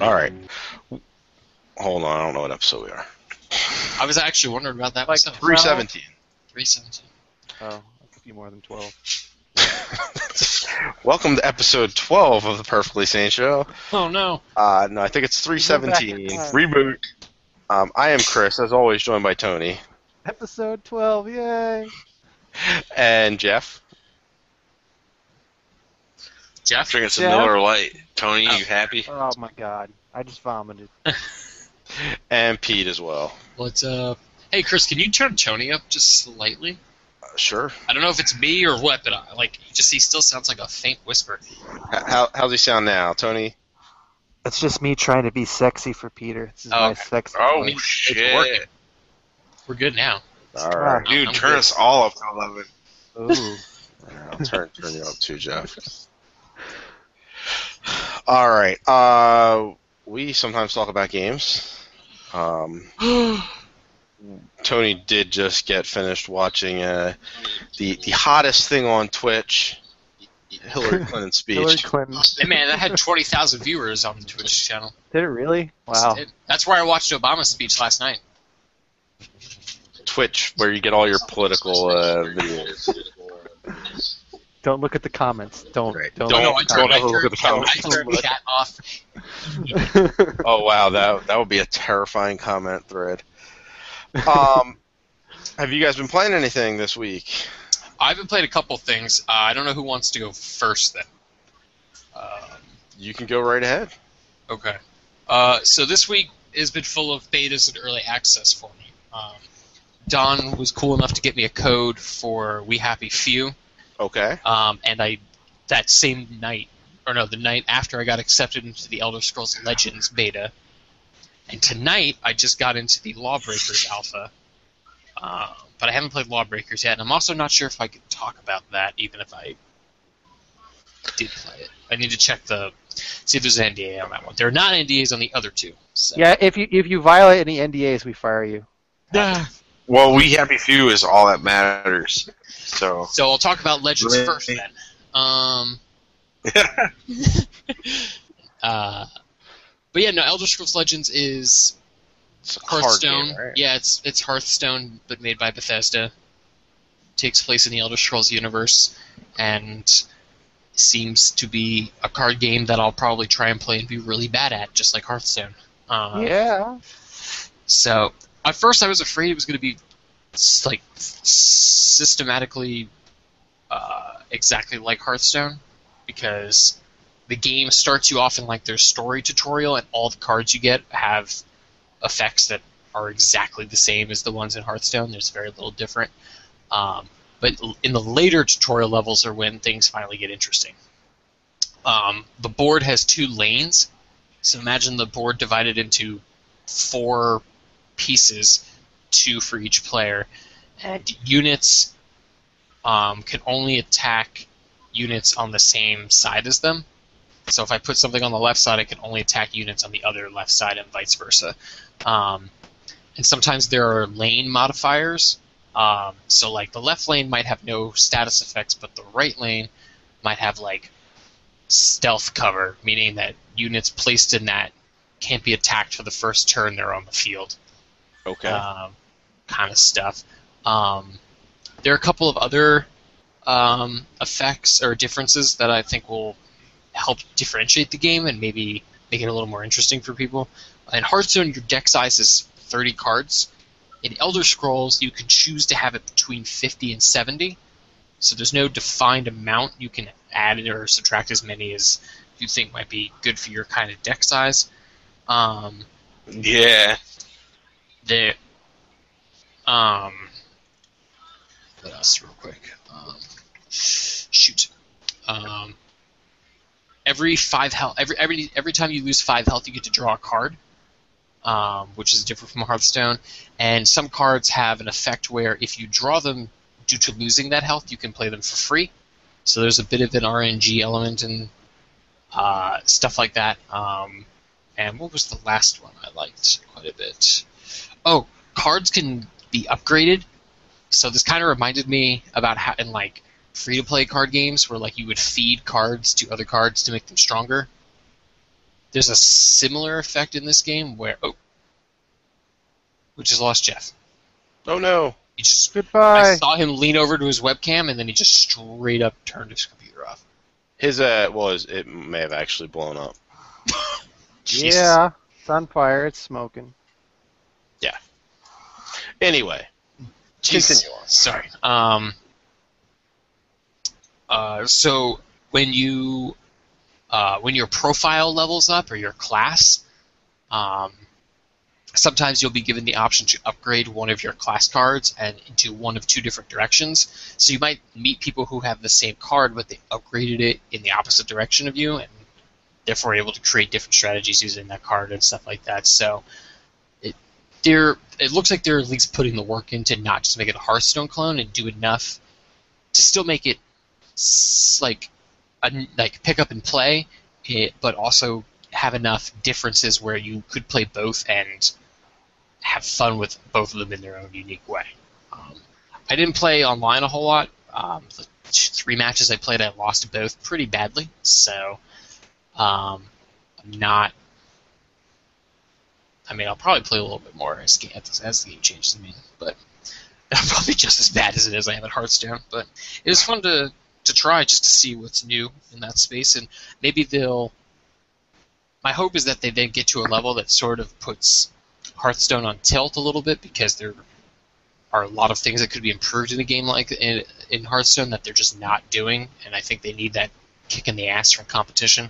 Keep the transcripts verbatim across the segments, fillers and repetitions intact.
All right. Hold on, I don't know what episode we are. I was actually wondering about that Like myself. three seventeen. three seventeen. Oh, that's a few more than twelve. Welcome to episode twelve of the Perfectly Sane Show. Oh no. Uh, no, I think it's three seventeen. Reboot. Um, I am Chris, as always, joined by Tony. Episode twelve, yay! And Jeff. Jeff? Drinking some Jeff? Miller Lite. Tony, Oh. you happy? Oh my god, I just vomited. And Pete as well. What's up? Hey, Chris, can you turn Tony up just slightly? Uh, sure. I don't know if it's me or what, but I, like, he just he still sounds like a faint whisper. H- How, how's he sound now, Tony? It's just me trying to be sexy for Peter. This is Oh, my okay. sexy Oh, voice. shit. working. We're good now. All right. Dude, I'm turn good. us all up to eleven. Ooh. I'll turn, turn you up too, Jeff. All right. Uh, we sometimes talk about games. Um, Tony did just get finished watching uh, the the hottest thing on Twitch, Hillary Clinton's speech. Hillary Clinton. Hey, man, that had twenty thousand viewers on the Twitch channel. Did it really? Yes, Wow. it did. That's where I watched Obama's speech last night. Twitch, where you get all your political uh, videos. Don't look at the comments. Don't. Right. Don't. No, no, I look turned, at I the turned, look at the comments. I turned chat off. comments. Oh wow, that that would be a terrifying comment thread. Um, have you guys been playing anything this week? I've been playing a couple things. Uh, I don't know who wants to go first, then. Um, You can go right ahead. Okay. Uh, so this week has been full of betas and early access for me. Um, Don was cool enough to get me a code for We Happy Few, Okay. um, and I that same night, or no, the night after I got accepted into the Elder Scrolls Legends beta, and tonight I just got into the Lawbreakers alpha, uh, but I haven't played Lawbreakers yet, and I'm also not sure if I could talk about that even if I did play it. I need to check the see if there's an N D A on that one. There are not N D As on the other two. So. Yeah, if you if you violate any N D As, we fire you. Yeah. Well, we happy few is all that matters. So. So I'll talk about Legends Really? first then. Um, uh, but yeah, no, Elder Scrolls Legends is It's a card Hearthstone. game, right? Yeah, it's it's Hearthstone, but made by Bethesda. Takes place in the Elder Scrolls universe, and seems to be a card game that I'll probably try and play and be really bad at, just like Hearthstone. Uh, Yeah. So at first I was afraid it was going to be s- like systematically uh, exactly like Hearthstone, because the game starts you off in like their story tutorial, and all the cards you get have effects that are exactly the same as the ones in Hearthstone. There's very little different. Um, but l- in the later tutorial levels are when things finally get interesting. Um, the board has two lanes, so imagine the board divided into four pieces, two for each player, and units um, can only attack units on the same side as them. So if I put something on the left side, I can only attack units on the other left side, and vice versa. Um, and sometimes there are lane modifiers. Um, so like the left lane might have no status effects, but the right lane might have like stealth cover, meaning that units placed in that can't be attacked for the first turn they're on the field. Okay. Um, kind of stuff. Um, there are a couple of other um, effects or differences that I think will help differentiate the game and maybe make it a little more interesting for people. In Hearthstone, your deck size is thirty cards. In Elder Scrolls, you can choose to have it between fifty and seventy. So there's no defined amount. You can add or subtract as many as you think might be good for your kind of deck size. Um, Yeah. the um, what else, real quick? Um, shoot. Um, every five health, every every every time you lose five health, you get to draw a card, um, which is different from Hearthstone. And some cards have an effect where if you draw them due to losing that health, you can play them for free. So there's a bit of an R N G element and uh, stuff like that. Um, and what was the last one I liked quite a bit? Oh, cards can be upgraded. So this kind of reminded me about how in like free-to-play card games where like you would feed cards to other cards to make them stronger. there's a similar effect in this game where oh, we just lost Jeff. Oh no. He just I Goodbye. saw him lean over to his webcam and then he just straight up turned his computer off. His uh was it may have actually blown up. Jesus. Yeah, it's on fire. It's smoking. Anyway, Jeez. continue on. Sorry. Um. Uh. So when you, uh, when your profile levels up or your class, um, sometimes you'll be given the option to upgrade one of your class cards and into one of two different directions. So you might meet people who have the same card, but they upgraded it in the opposite direction of you, and therefore able to create different strategies using that card and stuff like that. So it they're it looks like they're at least putting the work in to not just make it a Hearthstone clone and do enough to still make it s- like a, like pick up and play, it, but also have enough differences where you could play both and have fun with both of them in their own unique way. Um, I didn't play online a whole lot. Um, the three matches I played, I lost both pretty badly. So um, I'm not. I mean, I'll probably play a little bit more as, as the game changes. I mean, but I'm probably just as bad as it is I am at Hearthstone. But it was fun to to try just to see what's new in that space, and maybe they'll. My hope is that they then get to a level that sort of puts Hearthstone on tilt a little bit, because there are a lot of things that could be improved in a game like in, in Hearthstone that they're just not doing, and I think they need that kick in the ass from competition.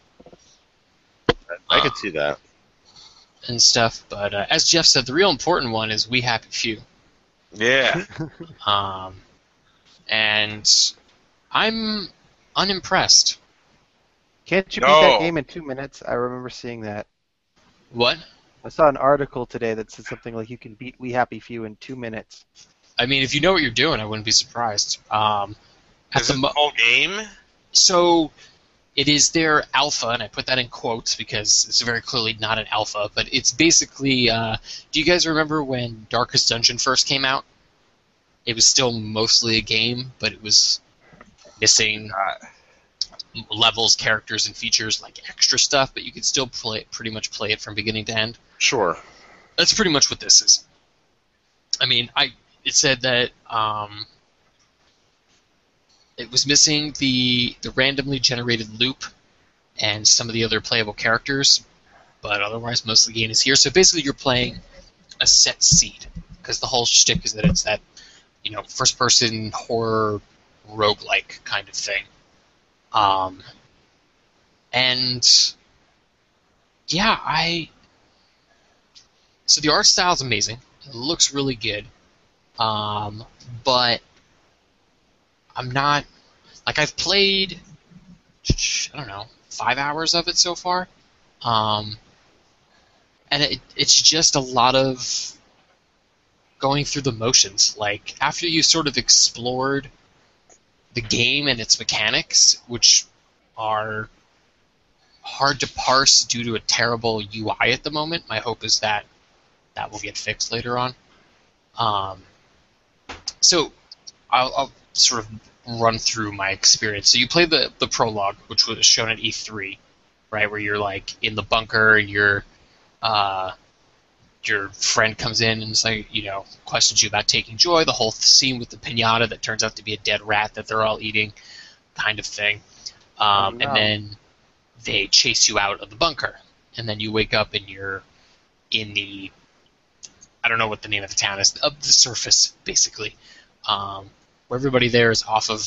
I Uh, could see that. and stuff. But uh, as Jeff said, the real important one is We Happy Few. Yeah. Um, and I'm unimpressed. Can't you beat No. that game in two minutes? I remember seeing that. What? I saw an article today that said something like you can beat We Happy Few in two minutes. I mean, if you know what you're doing, I wouldn't be surprised. Um, at Is the it the mo- whole game? so it is their alpha, and I put that in quotes because it's very clearly not an alpha, but it's basically, uh, do you guys remember when Darkest Dungeon first came out? It was still mostly a game, but it was missing Uh, levels, characters, and features like extra stuff, but you could still play pretty much play it from beginning to end. Sure. That's pretty much what this is. I mean, I it said that um, it was missing the the randomly generated loop and some of the other playable characters, but otherwise most of the game is here. So basically, you're playing a set seed, because the whole shtick is that it's that, you know, first-person horror roguelike kind of thing. Um, and yeah, I. So the art style is amazing. It looks really good. Um, but I'm not. Like, I've played, I don't know, five hours of it so far. Um, and it, it's just a lot of going through the motions. Like, after you sort of explored the game and its mechanics, which are hard to parse due to a terrible U I at the moment. My hope is that that will get fixed later on. Um, so I'll, I'll sort of run through my experience. So you play the, the prologue, which was shown at E three, right, where you're like in the bunker and you're uh, your friend comes in and it's like, you know, questions you about taking joy, the whole scene with the piñata that turns out to be a dead rat that they're all eating, kind of thing. Um, Oh, no. And then they chase you out of the bunker. And then you wake up and you're in the, I don't know what the name of the town is, of the surface, basically, um, where everybody there is off of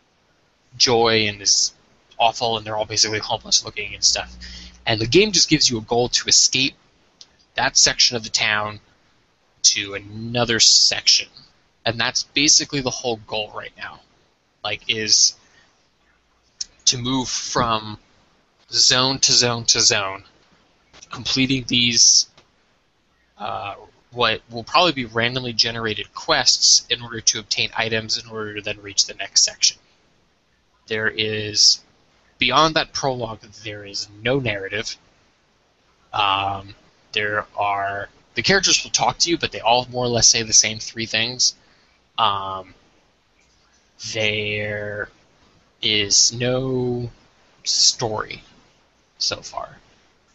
joy and is awful, and they're all basically homeless looking and stuff. And the game just gives you a goal to escape that section of the town to another section, and that's basically the whole goal right now. Like, is to move from zone to zone to zone, completing these uh, what will probably be randomly generated quests in order to obtain items in order to then reach the next section. There is, beyond that prologue, there is no narrative. Um, there are, the characters will talk to you, but they all more or less say the same three things. Um, there is no story so far.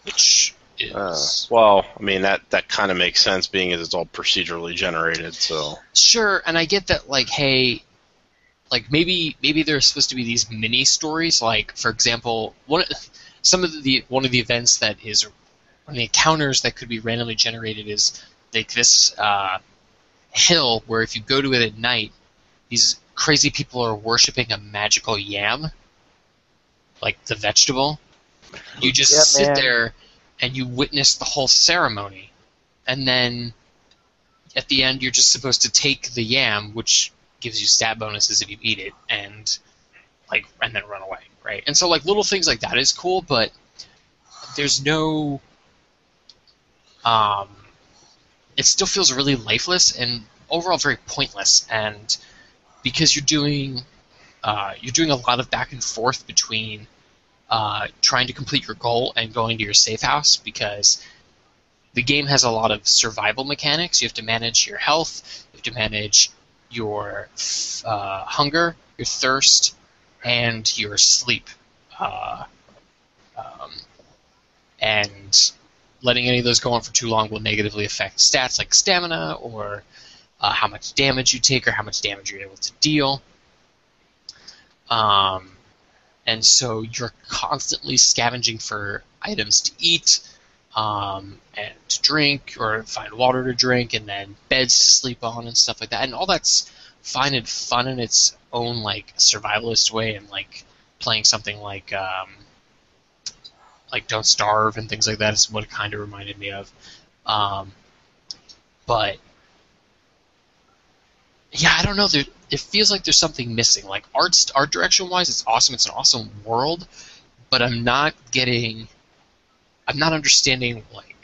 which is Uh, well, I mean that that kind of makes sense, being as it's all procedurally generated. So sure. And I get that, like, hey, like maybe maybe there's supposed to be these mini stories. Like, for example, one some of the one of the events that is one of the encounters that could be randomly generated is like this uh, hill where if you go to it at night, these crazy people are worshiping a magical yam, like the vegetable. You just Yeah, sit man. there and you witness the whole ceremony, and then at the end you're just supposed to take the yam, which gives you stat bonuses if you eat it, and like and then run away, right? And so like little things like that is cool, but there's no um, it still feels really lifeless and overall very pointless, and because you're doing uh, you're doing a lot of back and forth between uh, trying to complete your goal and going to your safe house, because the game has a lot of survival mechanics. You have to manage your health, you have to manage your uh, hunger, your thirst, and your sleep. Uh, um, and letting any of those go on for too long will negatively affect stats like stamina, or uh, how much damage you take, or how much damage you're able to deal. Um, and so you're constantly scavenging for items to eat, um, and to drink, or find water to drink, and then beds to sleep on, and stuff like that. And all that's fine and fun in its own like survivalist way, and like playing something like um, like Don't Starve and things like that is what it kind of reminded me of. Um, but yeah, I don't know. There, it feels like there's something missing. Like art, art direction wise, it's awesome. It's an awesome world, but I'm not getting. I'm not understanding like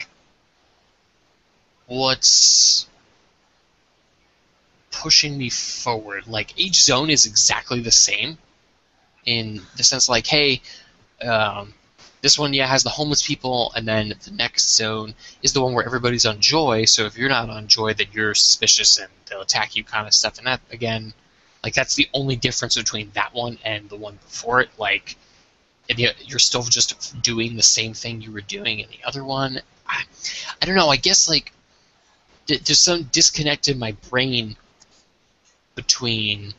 what's pushing me forward. Like each zone is exactly the same, in the sense like, hey, um, this one yeah has the homeless people, and then the next zone is the one where everybody's on joy. So if you're not on joy, then you're suspicious and they'll attack you, kind of stuff. And that again, like that's the only difference between that one and the one before it. Like, and you're still just doing the same thing you were doing in the other one. I, I don't know. I guess like th- there's some disconnect in my brain between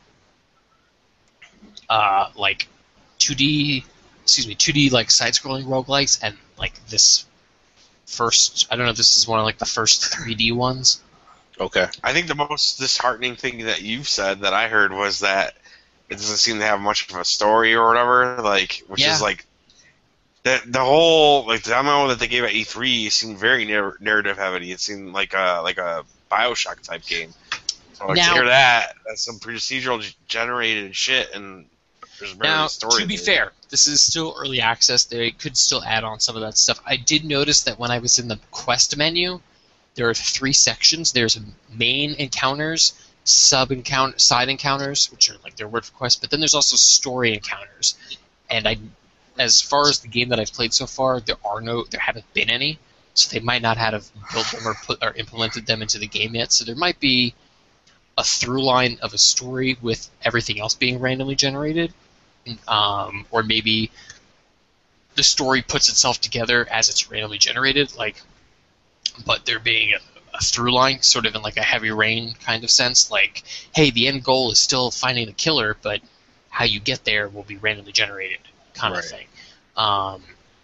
uh, like two D, excuse me, two D like side-scrolling roguelikes and like this first. I don't know if this is one of like the first three D ones. okay, I think the most disheartening thing that you've said that I heard was that it doesn't seem to have much of a story or whatever, like, which Yeah. is like the the whole like the demo that they gave at E three seemed very narr- narrative heavy. It seemed like a like a BioShock type game. So like Now- to hear that, that's some procedural g- generated shit, and there's barely Now, a story. to be there. fair, this is still early access. They could still add on some of that stuff. I did notice that when I was in the quest menu, there are three sections. There's main encounters, sub encounter, side encounters, which are like their word for quest. But then there's also story encounters. And I, as far as the game that I've played so far, there are no, there haven't been any. So they might not have built them or put or implemented them into the game yet. So there might be a through line of a story with everything else being randomly generated. Um, or maybe the story puts itself together as it's randomly generated, like, but there being a, a through line, sort of in like a Heavy Rain kind of sense, like, hey, the end goal is still finding the killer, but how you get there will be randomly generated, kind of Right. thing. Um,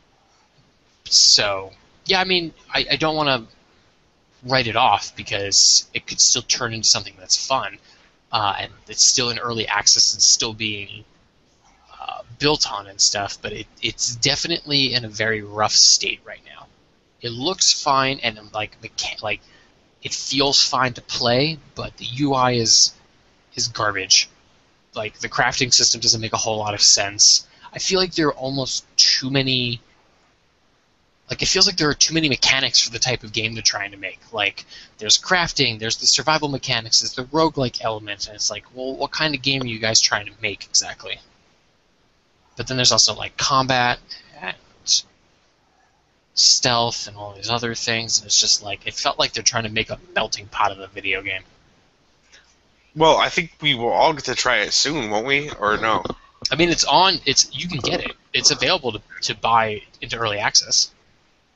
so, yeah, I mean, I, I don't want to write it off because it could still turn into something that's fun, uh, and it's still in early access and still being Uh, built on and stuff, but it, it's definitely in a very rough state right now. It looks fine and like mecha- like it feels fine to play, but the U I is is garbage. Like the crafting system doesn't make a whole lot of sense. I feel like there are almost too many. Like it feels like there are too many mechanics for the type of game they're trying to make. Like there's crafting, there's the survival mechanics, there's the roguelike element, and it's like, well, what kind of game are you guys trying to make exactly? But then there's also like combat and stealth and all these other things, and it's just like it felt like they're trying to make a melting pot of a video game. Well, I think we will all get to try it soon, won't we? Or no? I mean, it's on. It's you can get it. It's available to, to buy into early access.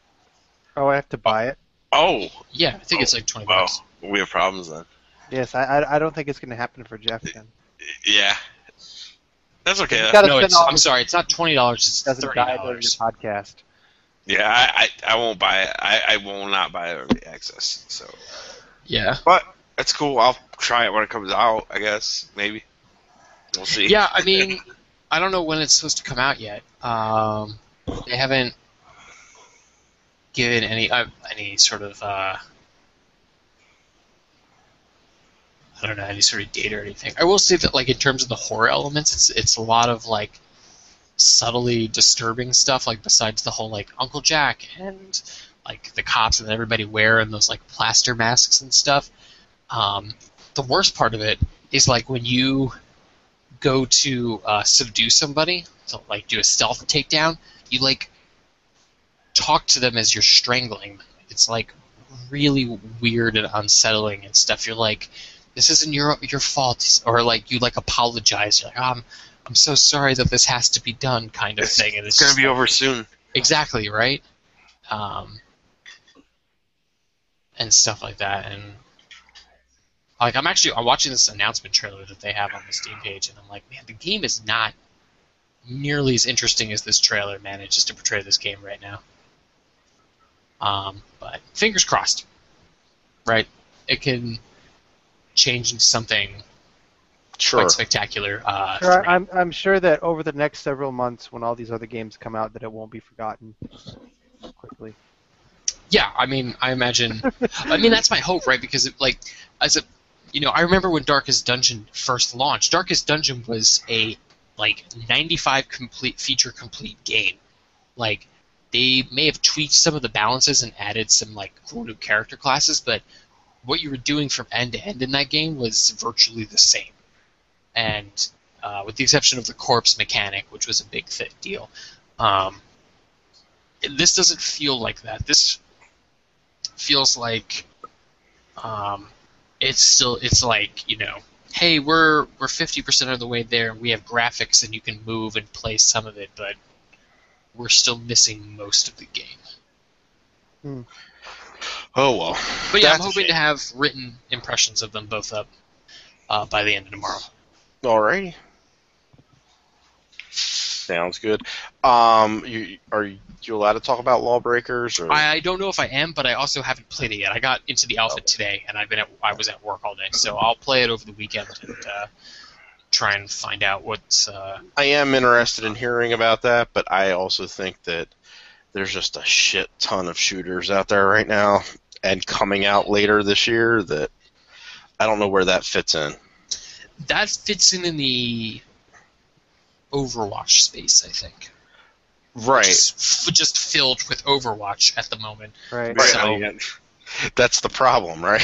Oh, I have to buy it. Oh, Yeah, I think Oh, it's like twenty wow. bucks. We have problems then. Yes, I I, I don't think it's going to happen for Jeff then. Yeah. That's okay. He's gotta No, spend it's. all I'm his- sorry. It's not twenty dollars. It's Doesn't thirty die during the dollars. podcast. Yeah, I, I, I won't buy it. I, I will not buy early access. So, Yeah. but that's cool. I'll try it when it comes out. I guess maybe we'll see. Yeah, I mean, I don't know when it's supposed to come out yet. Um, they haven't given any uh, any sort of uh, I don't know any sort of date or anything. I will say that, like, in terms of the horror elements, it's it's a lot of like subtly disturbing stuff. Like, besides the whole like Uncle Jack and like the cops and everybody wearing those like plaster masks and stuff. Um, the worst part of it is like when you go to uh, subdue somebody, to like do a stealth takedown, you like talk to them as you're strangling them. It's like really weird and unsettling and stuff. You're like, this isn't your your fault, or like you like apologize. You're like, oh, I'm I'm so sorry that this has to be done, kind of It's, thing. And it's gonna just be like- over soon. exactly right, um, and stuff like that. And like, I'm actually I'm watching this announcement trailer that they have on the Steam page, and I'm like, man, the game is not nearly as interesting as this trailer manages to portray this game right now. Um, but fingers crossed, right? It can change into something Sure. quite spectacular. Uh, Sure, throughout- I'm I'm sure that over the next several months, when all these other games come out, that it won't be forgotten quickly. Yeah, I mean, I imagine. I mean, that's my hope, right? Because, it, like, as a, you know, I remember when Darkest Dungeon first launched. Darkest Dungeon was a like ninety-five complete feature complete game. Like, they may have tweaked some of the balances and added some like cool new character classes, but what you were doing from end to end in that game was virtually the same. And uh, with the exception of the corpse mechanic, which was a big fit deal, um, this doesn't feel like that. This feels like um, it's still it's like, you know, hey, we're we're fifty percent of the way there. We have graphics and you can move and play some of it, but we're still missing most of the game. Oh well. But yeah, I'm That's a hoping shame. to have written impressions of them both up uh, by the end of tomorrow. Alrighty. Sounds good. Um, you are you allowed to talk about Lawbreakers or? I, I don't know if I am, but I also haven't played it yet. I got into the alpha today, and I've been at, I was at work all day, so I'll play it over the weekend and uh, try and find out what's. Uh, I am interested in hearing about that, but I also think that there's just a shit ton of shooters out there right now and coming out later this year that I don't know where that fits in. that fits in in the Overwatch space, I think. Right. Just, f- just filled with Overwatch at the moment. Right. Right. So- I mean, That's the problem, right?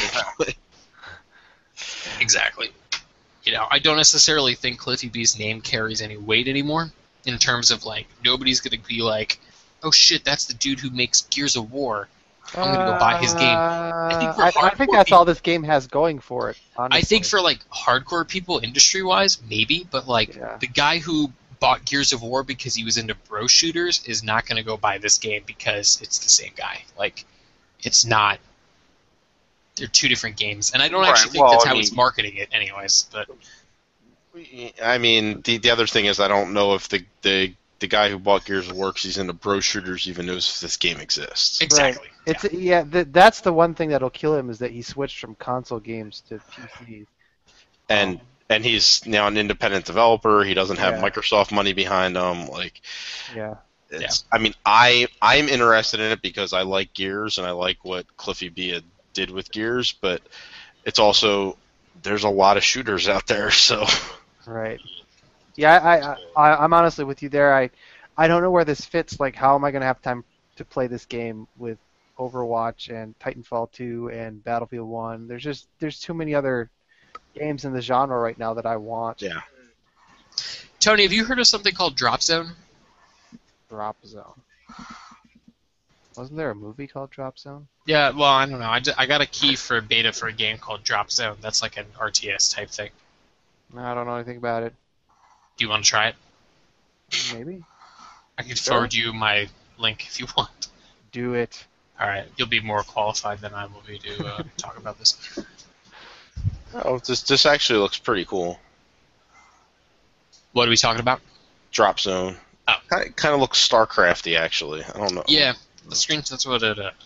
Exactly. You know, I don't necessarily think Cliffy B's name carries any weight anymore in terms of, like, nobody's going to be like, oh shit, that's the dude who makes Gears of War. I'm going to go buy his game. I think think, for I, I think hardcore that's all this game has going for it. Honestly. I think for, like, hardcore people, industry-wise, maybe, but, like, Yeah. the guy who bought Gears of War because he was into bro shooters is not going to go buy this game because it's the same guy. Like, it's not. They're two different games, and I don't Right, actually think well, that's I how mean- it's marketing it, anyways. But I mean, the the other thing is I don't know if the the, the guy who bought Gears of War 'cause he's into bro shooters even knows if this game exists. exactly, It's yeah, th- that's the one thing that'll kill him is that he switched from console games to P Cs. And and he's now an independent developer. He doesn't have Yeah. Microsoft money behind him. Like, Yeah. it's, I mean, I I'm interested in it because I like Gears and I like what Cliffy B had- did with Gears, but it's also there's a lot of shooters out there, so Right. Yeah, I, I, I I'm honestly with you there. I I don't know where this fits. Like, how am I gonna have time to play this game with Overwatch and Titanfall two and Battlefield one? There's just there's too many other games in the genre right now that I want. yeah. Tony, have you heard of something called Drop Zone? Drop Zone. Wasn't there a movie called Drop Zone? Yeah, well, I don't know. I, ju- I got a key for a beta for a game called Drop Zone. That's like an R T S type thing. No, I don't know anything about it. Do you want to try it? Maybe. I can Sure. forward you my link if you want. Do it. All right, you'll be more qualified than I will be to uh, talk about this. Oh, this this actually looks pretty cool. What are we talking about? Drop Zone. Oh. Kind of, kind of looks StarCrafty, actually. I don't know. Yeah, the screen. That's what it. Uh...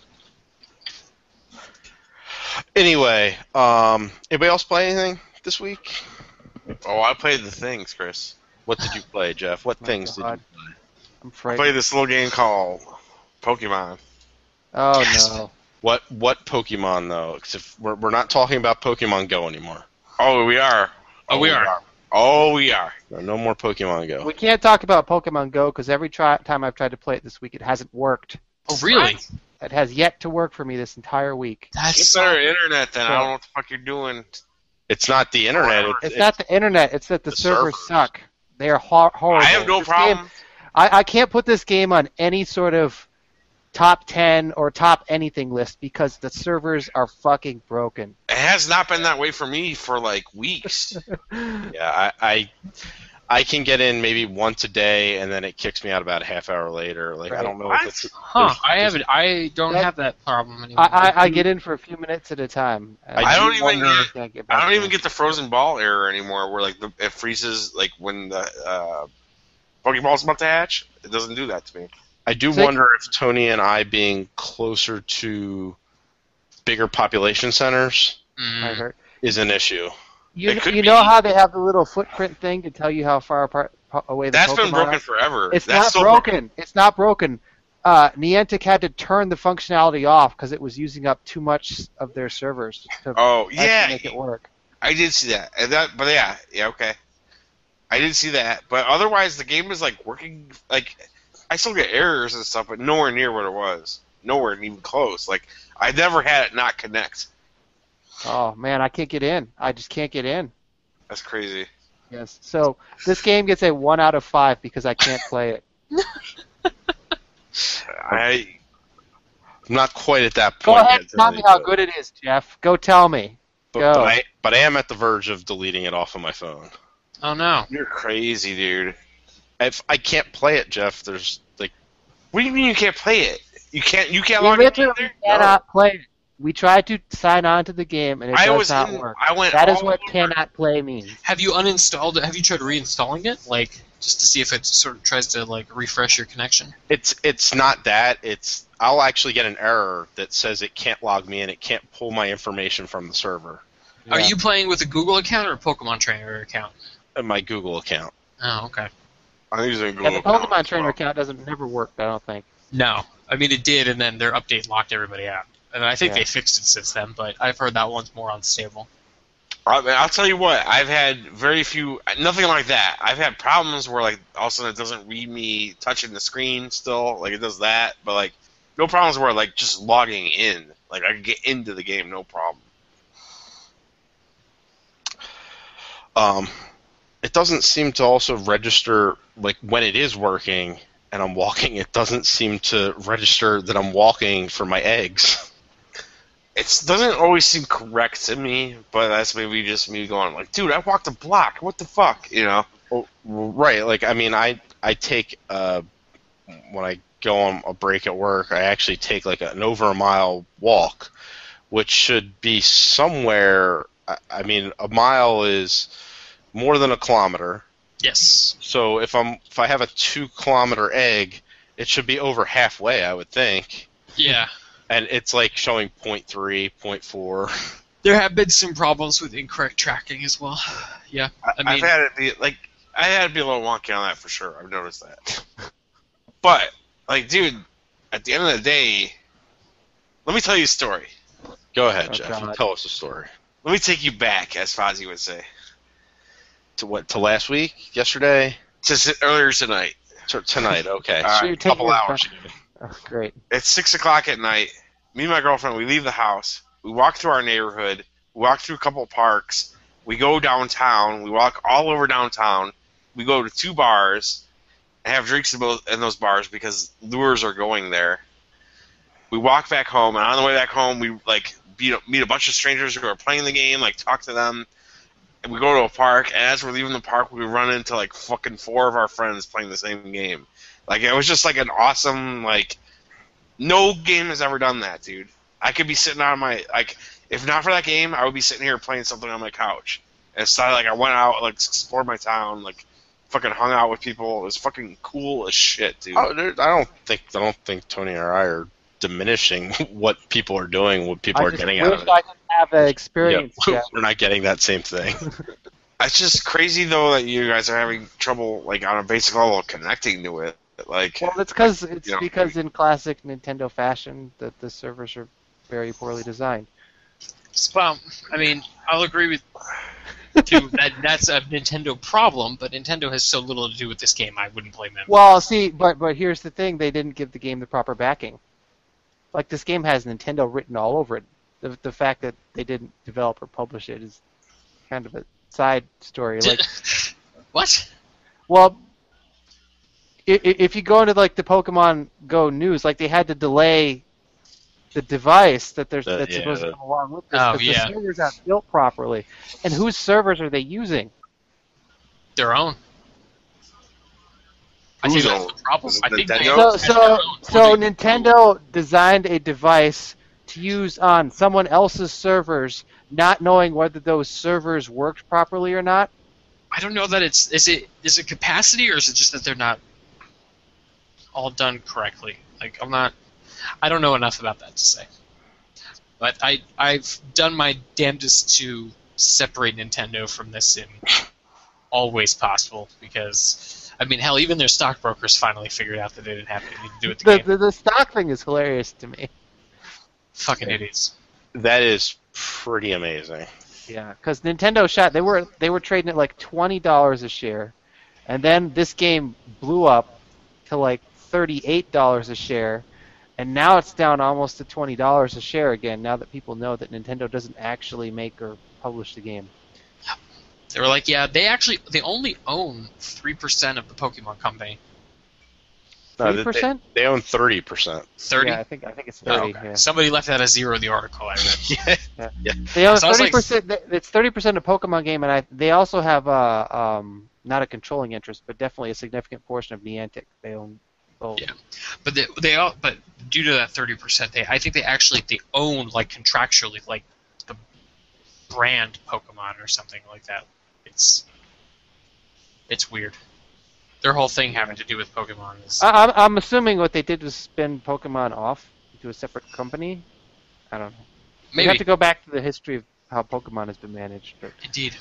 Anyway, um, anybody else play anything this week? Oh, I played the things, Chris. What did you play, Jeff? What My things did you God. play? I'm I frightened. played this little game called Pokemon. Oh Yes. no. What what Pokemon though? 'Cause if we're we're not talking about Pokemon Go anymore. Oh, we are. Oh, we are. Oh, we are. No, no more Pokemon Go. We can't talk about Pokemon Go because every try- time I've tried to play it this week, it hasn't worked. Oh, really? It has yet to work for me this entire week. That's Get so... better internet then. I So- don't know what the fuck you're doing. It's not the internet. It's, It's not the internet. It's that the, the servers servers. suck. They are hor- horrible. I have no This problem. game- I, I can't put this game on any sort of top ten or top anything list because the servers are fucking broken. It has not been that way for me for like weeks. Yeah, I, I I can get in maybe once a day, and then it kicks me out about a half hour later. Like I Right. don't know What? if it's Huh? there's- I haven't. I don't That- have that problem anymore. I, I, I get in for a few minutes at a time. I I do don't even wonder- get. Can't get I back don't in. even get the frozen ball error anymore, where like the, it freezes like when the uh, Pokeball's about to hatch. It doesn't do that to me. I do So- wonder if Tony and I being closer to bigger population centers Mm. I heard. is an issue. You, It could you know be. how they have the little footprint thing to tell you how far apart po- away the That's Pokemon been broken are? forever. It's That's not still broken. It's not broken. Uh, Niantic had to turn the functionality off because it was using up too much of their servers to Oh actually yeah, make it work. I did see that. And that, but yeah, yeah, okay. I did see that, but otherwise the game is like working. Like I still get errors and stuff, but nowhere near what it was. Nowhere even close. Like I never had it not connect. Oh man, I can't get in. I just can't get in. That's crazy. Yes. So this game gets a one out of five because I can't play it. I I'm not quite at that Go point ahead, yet, and tell Tony, me how but- good it is, Jeff. Go tell me. But, Go. but I but I am at the verge of deleting it off of my phone. Oh no. you're crazy, dude. If I can't play it, Jeff, there's like What do you mean you can't play it? You can't. You can't We log in literally there. cannot play it. We tried to sign on to the game and it I does was not in, work. I went. That is all what over. cannot play means. Have you uninstalled it? Have you tried reinstalling it? Like just to see if it sort of tries to like refresh your connection? it's it's not that. It's I'll actually get an error that says it can't log me in. It can't pull my information from the server. Are Yeah. you playing with a Google account or a Pokemon Trainer account? In my Google account. Oh, okay. I'm using Yeah, Google. the account Pokemon as Trainer well. account doesn't never work. I don't think. No, I mean it did, and then their update locked everybody out. And I think Yeah. they fixed it since then, but I've heard that one's more unstable. I mean, I'll tell you what. I've had very few. Nothing like that. I've had problems where like all of a sudden it doesn't read me touching the screen still. Like it does that, but like no problems where like just logging in. Like I can get into the game, no problem. Um, it doesn't seem to also register like when it is working and I'm walking. It doesn't seem to register that I'm walking for my eggs. It doesn't always seem correct to me, but that's maybe just me going like, dude, I walked a block. What the fuck, you know? Well, right. Like I mean, I I take uh when I go on a break at work, I actually take like an over a mile walk, which should be somewhere. I, I mean, a mile is more than a kilometer. Yes. So if I'm if I have a two kilometer egg, it should be over halfway, I would think. Yeah. And it's like showing point three, point four. There have been some problems with incorrect tracking as well. Yeah. I I mean, have had it be like I had to be a little wonky on that for sure. I've noticed that. But like, dude, at the end of the day, let me tell you a story. Go ahead, Oh, Jeff. God. Tell us a story. Let me take you back, as Fozzie would say, To what? To last week? Yesterday? to s- earlier tonight. To tonight? Okay. All So right, you're A couple taking us hours. back- Oh, great. It's six o'clock at night. Me and my girlfriend, we leave the house. We walk through our neighborhood. We walk through a couple of parks. We go downtown. We walk all over downtown. We go to two bars and have drinks in those, in those bars because lures are going there. We walk back home, and on the way back home, we like meet a, meet a bunch of strangers who are playing the game, like talk to them. And we go to a park, and as we're leaving the park, we run into like fucking four of our friends playing the same game. Like it was just like an awesome like No game has ever done that, dude. I could be sitting on my like, if not for that game, I would be sitting here playing something on my couch. Instead, like I went out, like explored my town, like fucking hung out with people. It was fucking cool as shit, dude. Oh, dude, I don't think I don't think Tony or I are diminishing what people are doing, what people I are just getting wish out of it. I could have that experience. Yeah, Yeah. we're not getting that same thing. It's just crazy though that you guys are having trouble, like on a basic level, connecting to it. Like, Well, it's because it's you know. because in classic Nintendo fashion that the servers are very poorly designed. Well, I mean, I'll agree with you that that's a Nintendo problem, but Nintendo has so little to do with this game, I wouldn't blame them. Well, see, but but here's the thing: they didn't give the game the proper backing. Like this game has Nintendo written all over it. The the fact that they didn't develop or publish it is kind of a side story. Like, What? well, i- i- if you go into like the Pokemon Go news, like they had to delay the device that they're The- that's yeah, supposed to the- come along with this Oh, because yeah. the servers aren't built properly. And whose servers are they using? Their own. I Whose think that's own? the problem. Is it I think they Nintendo? So have so their own. so Or they- Nintendo designed a device to use on someone else's servers, not knowing whether those servers worked properly or not. I don't know that it's is it is it capacity or is it just that they're not all done correctly? Like I'm not, I don't know enough about that to say. But I I've done my damnedest to separate Nintendo from this in all ways possible because I mean hell even their stockbrokers finally figured out that they didn't have anything to do with the, The, game. the the stock thing is hilarious to me. Fucking idiots. That is pretty amazing. Yeah, because Nintendo shot they were they were trading at like twenty dollars a share, and then this game blew up to like thirty eight dollars a share, and now it's down almost to twenty dollars a share again. Now that people know that Nintendo doesn't actually make or publish the game. They were like, yeah, they actually they only own three percent of the Pokemon company. No, Three they, percent? they own thirty percent. Thirty. Yeah, I think I think it's Oh, thirty. okay. Yeah. Somebody left that as zero in the article I read. Yeah. They own So I was thirty like- percent. It's thirty percent of Pokemon game, and I they also have uh, um not a controlling interest, but definitely a significant portion of Niantic. They own both. Yeah. But they, they all, but due to that thirty percent, they I think they actually they own like contractually like the brand Pokemon or something like that. It's it's weird. Their whole thing having to do with Pokemon is I, I'm I'm assuming what they did was spin Pokemon off to a separate company. I don't know. We maybe have to go back to the history of how Pokemon has been managed, but indeed.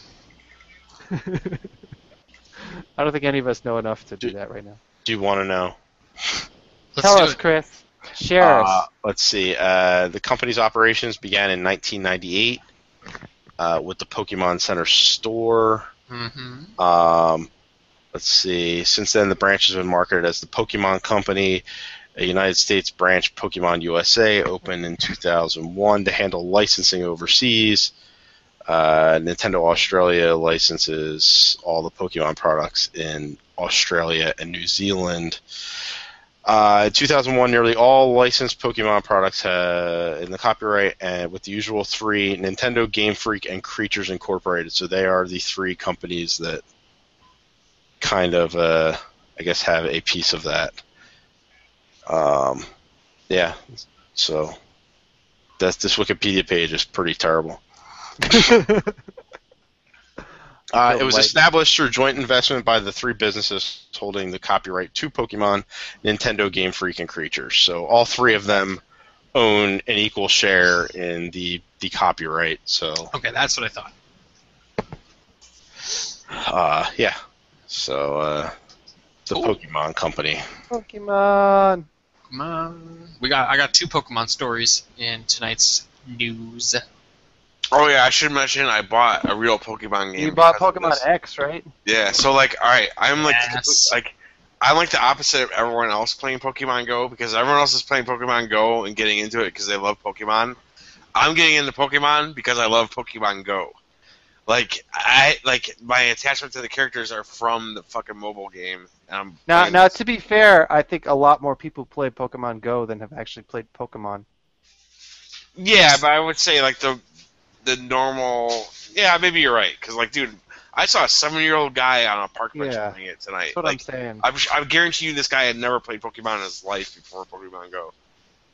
I don't think any of us know enough to do Do- that right now. Do you want to know? Let's Tell do us, it. Chris. Share Uh, us. let's see. Uh, the company's operations began in nineteen ninety-eight uh, with the Pokemon Center store. Mm-hmm. Um, let's see. Since then, the branch has been marketed as the Pokemon Company. A United States branch, Pokemon U S A, opened in two thousand one to handle licensing overseas. Uh, Nintendo Australia licenses all the Pokemon products in Australia and New Zealand. Uh, in two thousand one, nearly all licensed Pokemon products uh, in the copyright, and with the usual three, Nintendo, Game Freak, and Creatures Incorporated. So they are the three companies that kind of, uh, I guess, have a piece of that. Um, yeah, so that's this Wikipedia page is pretty terrible. Uh, it was Like- established through joint investment by the three businesses holding the copyright to Pokemon, Nintendo, Game Freak, and Creatures. So all three of them own an equal share in the, the copyright. So Okay, that's what I thought. uh, yeah, so uh, the Cool. Pokemon Company. Pokemon. Come on. We got I got two Pokemon stories in tonight's news. Oh yeah, I should mention I bought a real Pokemon game. You bought because of Pokemon this. X, right? Yeah, so like, all right, I'm like, Yes. like, I'm like the opposite of everyone else playing Pokemon Go because everyone else is playing Pokemon Go and getting into it because they love Pokemon. I'm getting into Pokemon because I love Pokemon Go. Like I like my attachment to the characters are from the fucking mobile game. And I'm Now, playing now this. to be fair, I think a lot more people play Pokemon Go than have actually played Pokemon. Yeah, but I would say like the the normal. Yeah, maybe you're right because like, dude, I saw a seven year old guy on a park bench Yeah. playing it tonight. That's what like, I'm saying. I'm, I guarantee you, this guy had never played Pokemon in his life before Pokemon Go.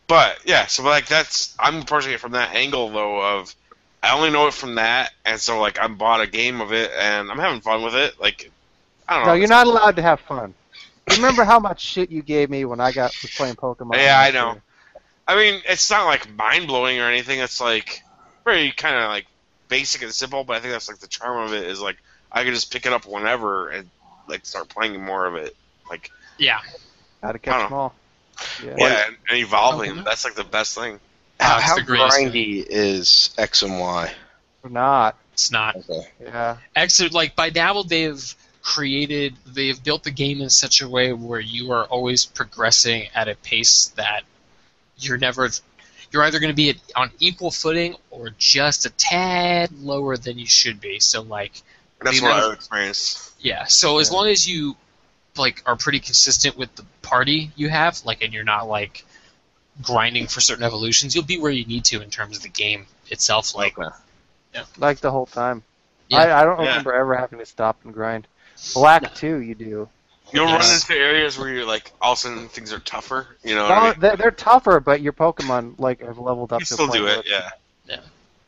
But yeah, so like that's I'm approaching it from that angle though of I only know it from that, and so like I bought a game of it and I'm having fun with it. Like I don't know. No, you're not allowed to have fun. Remember how much shit you gave me when I got was playing Pokemon? Yeah, I last know. year? I mean, it's not like mind blowing or anything. It's like very kind of like basic and simple, but I think that's like the charm of it is like I can just pick it up whenever and like start playing more of it. Like Yeah. How to I catch don't them all. Yeah. yeah, and, and evolving. Pokemon? That's like the best thing. How, it's how the greatest thing. grindy is X and Y? Or not. It's not. Okay. Yeah. Actually, like by now they've created, they've built the game in such a way where you are always progressing at a pace that you're never, you're either going to be at, on equal footing or just a tad lower than you should be. So like, That's You what know- I experienced. yeah. So as Yeah. long as you like are pretty consistent with the party you have, like, and you're not like grinding for certain evolutions, you'll be where you need to in terms of the game itself. Like, Okay. Like the whole time. Yeah. I, I don't Yeah. remember ever having to stop and grind. Black No. too, you do. You'll Yes. run into areas where you're like all of a sudden things are tougher. You know what Well, I mean? they're, they're tougher, but your Pokemon like have leveled up You to a still point do where it, yeah. Yeah.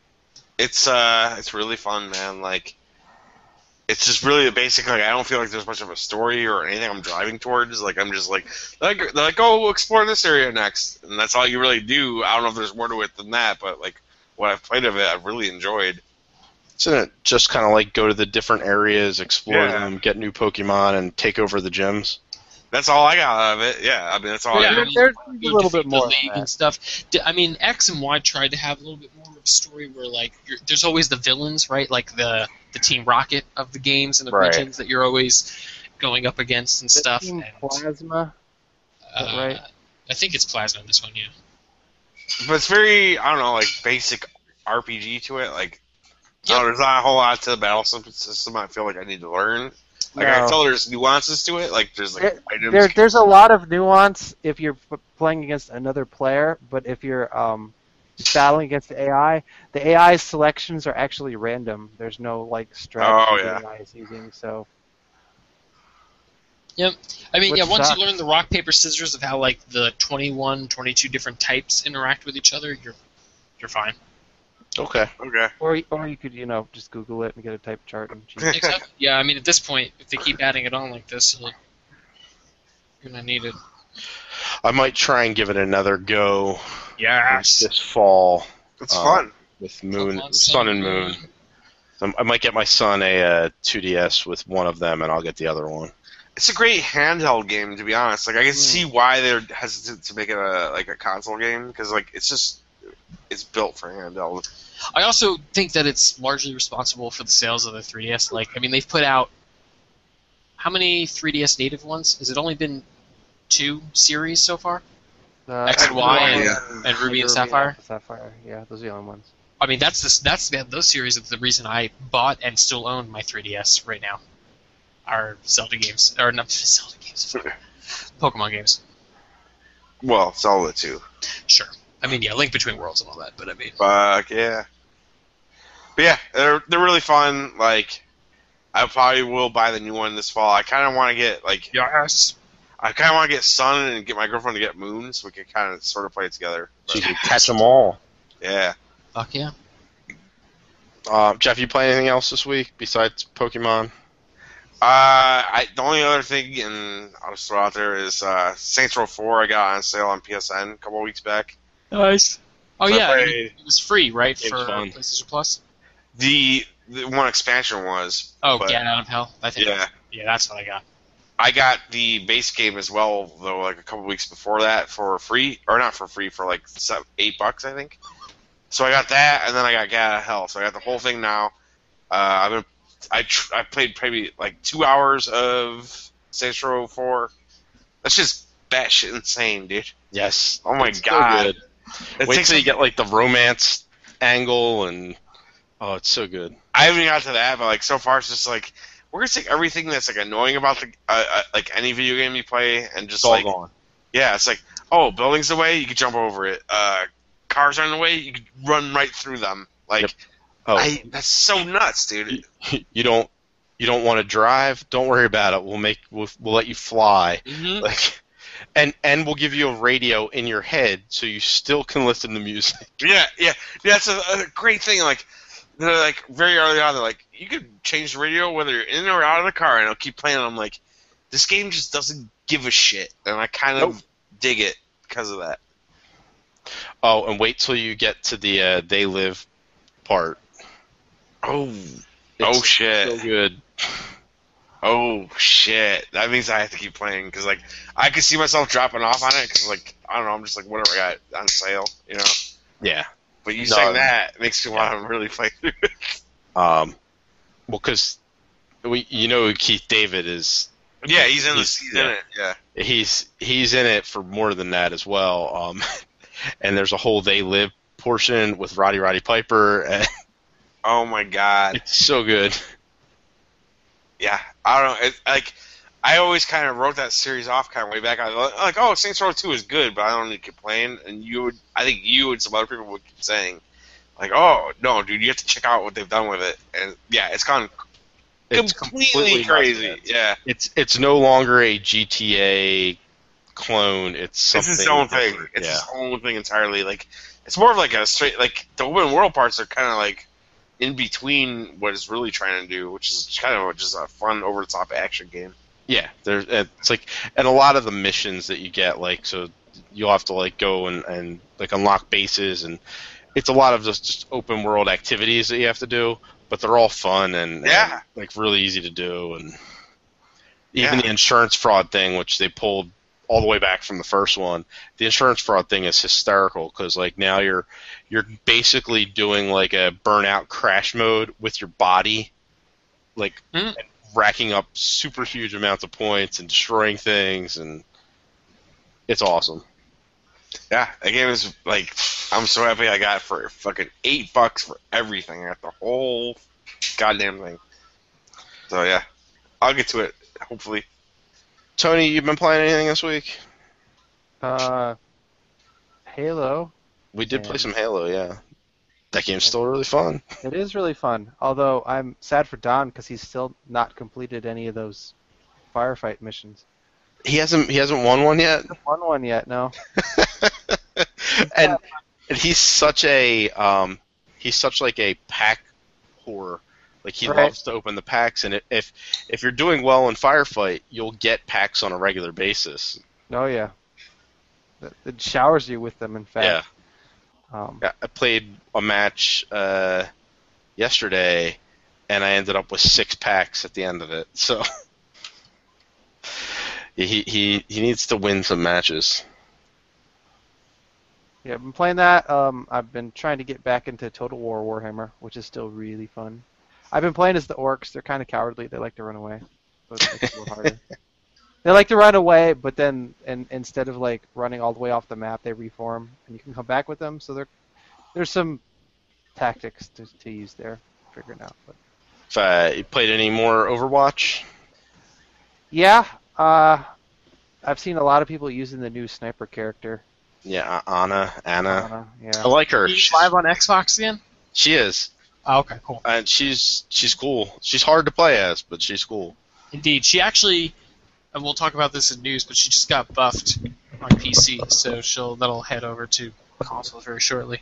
It's uh, it's really fun, man. Like, it's just really basic. Like, I don't feel like there's much of a story or anything I'm driving towards. Like, I'm just like, like, they're like, oh, we'll explore this area next, and that's all you really do. I don't know if there's more to it than that, but like, what I've played of it, I've really enjoyed. Isn't it just kind of like go to the different areas, explore Yeah. them, get new Pokemon, and take over the gyms? That's all I got out of it. Yeah, I mean, that's all. Yeah, I there, got. there's a you little bit defeat the more. league than and stuff. D- I mean, X and Y tried to have a little bit more of a story where, like, you're, there's always the villains, right? Like the the Team Rocket of the games and the Right. regions that you're always going up against and that. stuff. Team And, Plasma. uh, that right? I think it's Plasma in this one, yeah. But it's very, I don't know, like basic R P G to it. Like, Yep. oh, there's not a whole lot to the battle system. I feel like I need to learn. Like, I No. tell there's nuances to it. Like, there's like There- items. There, there's a lot of nuance if you're p- playing against another player, but if you're um, just battling against the A I, the A I selections are actually random. There's no like strategy Oh, yeah. the A I is using. So I mean, Which yeah, once sucks. you learn the rock, paper, scissors of how, like, the twenty-one, twenty-two different types interact with each other, you're you're fine. Okay. Okay. or or you could you know just Google it and get a type chart and choose. Exactly. Yeah, I mean, at this point, if they keep adding it on like this, you're gonna need it. I might try and give it another go Yes. this fall It's Uh, fun. with Moon, Pokemon Sun and Moon. Um, I might get my son a uh, two D S with one of them, and I'll get the other one. It's a great handheld game, to be honest. Like, I can see why they're hesitant to make it a like a console game because like it's just it's built for handheld. I also think that it's largely responsible for the sales of the three D S. Like, I mean, they've put out how many three D S native ones? Has it only been two series so far? Uh, X and Y and, Yeah. and Ruby and Ruby Sapphire. Sapphire, yeah, those are the only ones. I mean, that's the, that's the, those series are the reason I bought and still own my three D S right now. Are Zelda games or not Zelda games? fuck. Pokemon games. Well, Zelda too. Sure. I mean, yeah, Link Between Worlds and all that, but I mean, Fuck yeah. But yeah, they're they're really fun. Like, I probably will buy the new one this fall. I kind of want to get like yes. I kind of want to get Sun and get my girlfriend to get Moon, so we can kind of sort of play it together. So you But, can catch them all. yeah. Fuck yeah. Uh, Jeff, you play anything else this week besides Pokemon? Uh, I, the only other thing, and I'll just throw out there, is uh, Saints Row four I got on sale on P S N a couple of weeks back. Nice. Oh So I yeah, I mean, played- it was free, right, It for was fun. PlayStation Plus? The, the one expansion was. Oh, but, Get Out of Hell. I think. Yeah. Yeah, that's what I got. I got the base game as well, though, like a couple weeks before that for free, or not for free, for like seven, eight bucks, I think. So I got that, and then I got Get Out of Hell. So I got the whole thing now. Uh, I've been, I tr- I played probably like two hours of Saints Row four. That's just batshit insane, dude. Yes. Oh my It's so god! good. It Wait takes till you get like the romance angle, and oh, it's so good. I haven't got to that, but like so far it's just like we're gonna take everything that's like annoying about the uh, uh, like any video game you play and just It's all like gone. yeah, it's like oh, buildings away, you can jump over it. Uh, cars are in the way, you can run right through them. Like Yep. Oh, I, that's so nuts, dude. you don't you don't want to drive? Don't worry about it. We'll make we'll, we'll let you fly. Mm-hmm. Like and and we'll give you a radio in your head so you still can listen to music. Yeah, yeah, yeah. That's a, a great thing. Like, they're like very early on, they're like, you could change the radio whether you're in or out of the car, and it'll keep playing. And I'm like, this game just doesn't give a shit, and I kind of Nope. dig it because of that. Oh, and wait till you get to the uh, They Live part. Oh, It's oh shit. so good. Oh shit! That means I have to keep playing because like I could see myself dropping off on it because like I don't know, I'm just like whatever I got on sale, you know. Yeah. But you No, saying that makes me want to really play through it. Um, well, because we, you know, Keith David is. Yeah, he's in the He's- he's in yeah. it. Yeah. He's he's in it for more than that as well. Um, and there's a whole They Live portion with Roddy Roddy Piper, and Oh my god. it's so good. Yeah. I don't know. It, like I always kind of wrote that series off kind of way back. I was like, oh, Saints Row two is good, but I don't need to keep playing. And you would, I think you and some other people would keep saying, like, oh no, dude, you have to check out what they've done with it. And yeah, it's gone It's completely, nuts, crazy. man. Yeah. It's it's no longer a G T A clone. It's something. It's its own thing. different. It's yeah. its own thing entirely. Like it's more of like a straight like the open world parts are kind of like in between what it's really trying to do, which is kind of just a fun over the top action game. Yeah, there's it's like, and a lot of the missions that you get, like, so you'll have to like go and, and like unlock bases, and it's a lot of just, just open world activities that you have to do, but they're all fun and, Yeah. and like really easy to do, and even Yeah. the insurance fraud thing, which they pulled all the way back from the first one, the insurance fraud thing is hysterical because like now you're you're basically doing like a burnout crash mode with your body, like Mm. and racking up super huge amounts of points and destroying things, and it's awesome. Yeah, that game is like I'm so happy I got it for fucking eight bucks for everything. I got the whole goddamn thing. So yeah, I'll get to it hopefully. Tony, you been playing anything this week? Uh, Halo. We did play And- some Halo, yeah. That game's still really fun. It is really fun. Although I'm sad for Don because he's still not completed any of those firefight missions. He hasn't he hasn't won one yet. Won one yet? No. and and he's such a um he's such like a pack whore. Like he Right. loves to open the packs, and if if you're doing well in firefight, you'll get packs on a regular basis. Oh yeah. It, it showers you with them. In fact. Yeah. Um, Yeah, I played a match uh, yesterday, and I ended up with six packs at the end of it. So he he he needs to win some matches. Yeah, I've been playing that. Um, I've been trying to get back into Total War Warhammer, which is still really fun. I've been playing as the orcs. They're kind of cowardly. They like to run away, so it makes it a little harder. They like to run away, but then and instead of like running all the way off the map, they reform, and you can come back with them. So there, there's some tactics to, to use there, figuring out. But If uh, you played any more Overwatch, yeah, uh, I've seen a lot of people using the new sniper character. yeah, Anna, Anna, Anna, I yeah. like her. He's She's- live on Xbox again? She is, Oh, okay, cool. and she's she's cool. She's hard to play as, but she's cool. Indeed. She actually, and we'll talk about this in news, but she just got buffed on P C, so she'll that'll head over to console very shortly.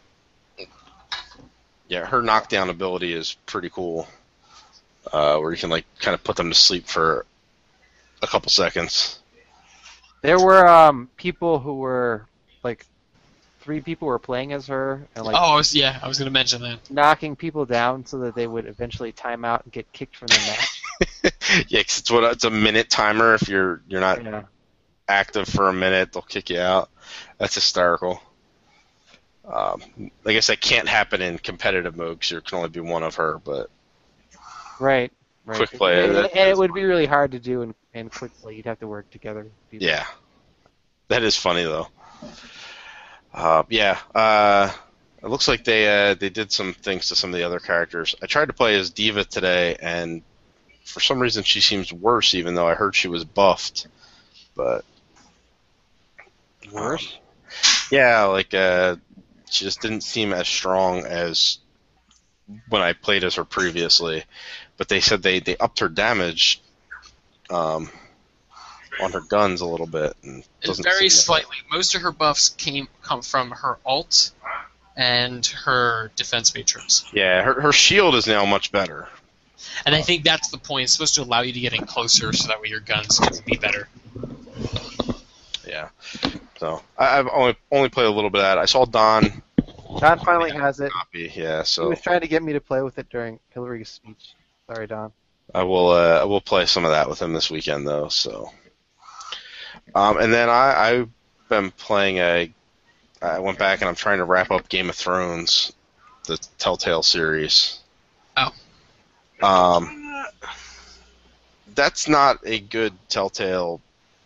Yeah, her knockdown ability is pretty cool. Uh, where you can like kind of put them to sleep for a couple seconds. There were um, people who were like three people were playing as her and like oh, I was, yeah, I was going to mention that. knocking people down so that they would eventually time out and get kicked from the match. Yeah, 'cause it's what it's a minute timer. If you're you're not Yeah. active for a minute, they'll kick you out. That's hysterical. Um, I guess that can't happen in competitive mode because there can only be one of her. But Right. Right. Quick play, And, that- and it would be really hard to do in, in quick play. You'd have to work together. with people. yeah, that is funny though. Uh, yeah, uh, it looks like they uh, they did some things to some of the other characters. I tried to play as Diva today, and for some reason she seems worse, even though I heard she was buffed. But Worse? um, yeah, like uh, she just didn't seem as strong as when I played as her previously. But they said they, they upped her damage. Um, on her guns a little bit. And doesn't Very seem like- slightly. Most of her buffs came come from her ult and her defense matrix. Yeah, her her shield is now much better. And I think that's the point. It's supposed to allow you to get in closer so that way your guns can be better. Yeah. So I, I've only only played a little bit of that. I saw Don Don finally has it. copy. Yeah, He so was trying to get me to play with it during Hillary's speech. Sorry, Don. I will uh, I will play some of that with him this weekend though. So, um, and then I I've been playing a. I went back and I'm trying to wrap up Game of Thrones, the Telltale series. Oh. Um, that's not a good Telltale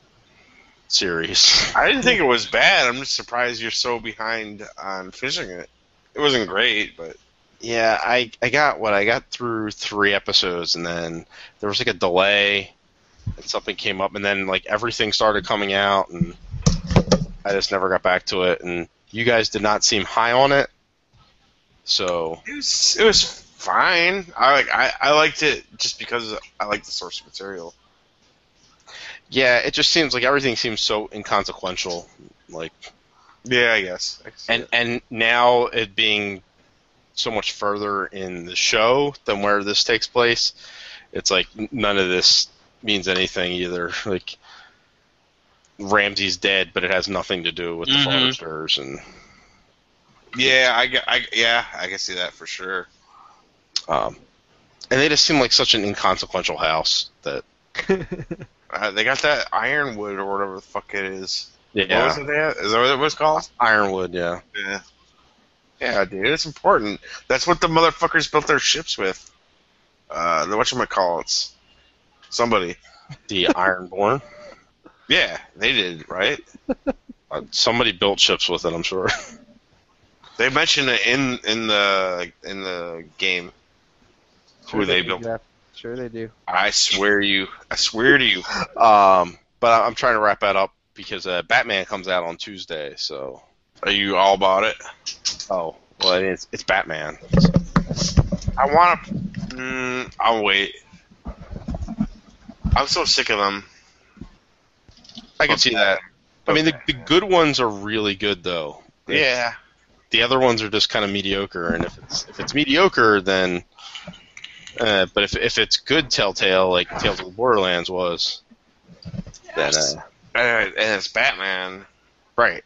series. I didn't think it was bad. I'm just surprised you're so behind on finishing it. It wasn't great, but Yeah, I I got what I got through three episodes, and then there was like a delay, and something came up, and then like everything started coming out, and I just never got back to it. And you guys did not seem high on it, so it was it was fine. I like I, I liked it just because I like the source material. yeah, it just seems like everything seems so inconsequential. Like, Yeah, I guess. I can see and it. and now it being so much further in the show than where this takes place, it's like none of this means anything either. Like, Ramsay's dead, but it has nothing to do with the Mhm. Foresters, and yeah, I, get- I yeah, I can see that for sure. um, and they just seem like such an inconsequential house that Uh, they got that Ironwood or whatever the fuck it is. What yeah, was it? That? Is that what it was called? Ironwood, yeah. Yeah. Yeah, dude, it's important. That's what the motherfuckers built their ships with. Uh, the whatchamacallits. Somebody. The Ironborn. Yeah, they did, right? Uh, somebody built ships with it, I'm sure. They mentioned it in in the in the game. Who they built. Yeah, sure they do. I swear you. I swear to you. Um, but I- I'm trying to wrap that up because uh, Batman comes out on Tuesday, so. Are you all about it? Oh, well, I mean, it's, it's Batman. I want to. Mm, I'll wait. I'm so sick of them. I can see that. I mean, the, the good ones are really good, though. Yeah. The other ones are just kind of mediocre, and if it's if it's mediocre, then. Uh, but if if it's good Telltale, like Tales of the Borderlands was, then Yes. uh, And and it's Batman. right.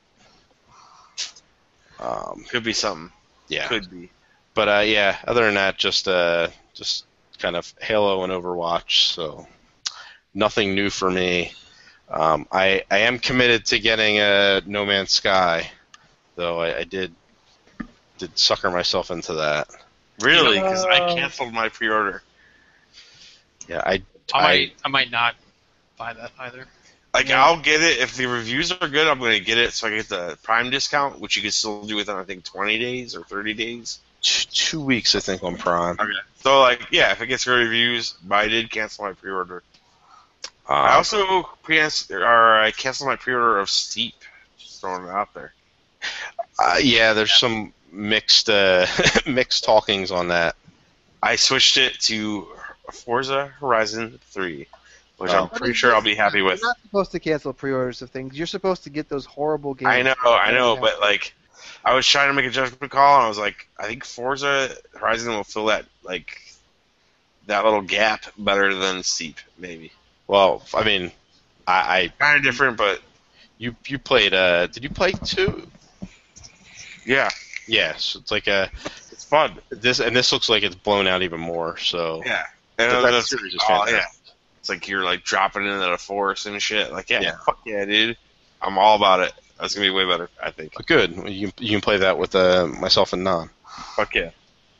Um, Could be something. yeah. Could be. But uh, yeah, other than that, just uh, just kind of Halo and Overwatch. So nothing new for me. Um, I I am committed to getting a No Man's Sky, though I, I did did sucker myself into that. Really? Because I Uh, canceled my pre-order. Yeah, I I I, might I might not buy that either. Like, Yeah. I'll get it. If the reviews are good, I'm going to get it so I get the Prime discount, which you can still do within, I think, twenty days or thirty days. t- two weeks I think on Prime. Okay. So, like, yeah, if it gets good reviews, but I did cancel my pre-order. Uh, I also pre or I canceled my pre-order of Steep. Just throwing it out there. uh, yeah, there's some mixed uh, mixed talkings on that. I switched it to Forza Horizon three, which Oh. I'm pretty sure I'll be happy with. You're not supposed to cancel pre-orders of things. You're supposed to get those horrible games. I know, I know, Yeah. but like, I was trying to make a judgment call, and I was like, I think Forza Horizon will fill that like that little gap better than Steep, maybe. Well, I mean, I, I Kind of different, but you you played uh did you play two? yeah, Yes, it's like a it's fun. this and this looks like it's blown out even more. So Yeah, and That- it that was- series is oh, fantastic. yeah. It's like you're like dropping into the forest and shit. Like, yeah, Yeah. fuck yeah, dude. I'm all about it. That's gonna be way better, I think. good. You can, you can play that with uh, myself and Nan. Fuck yeah.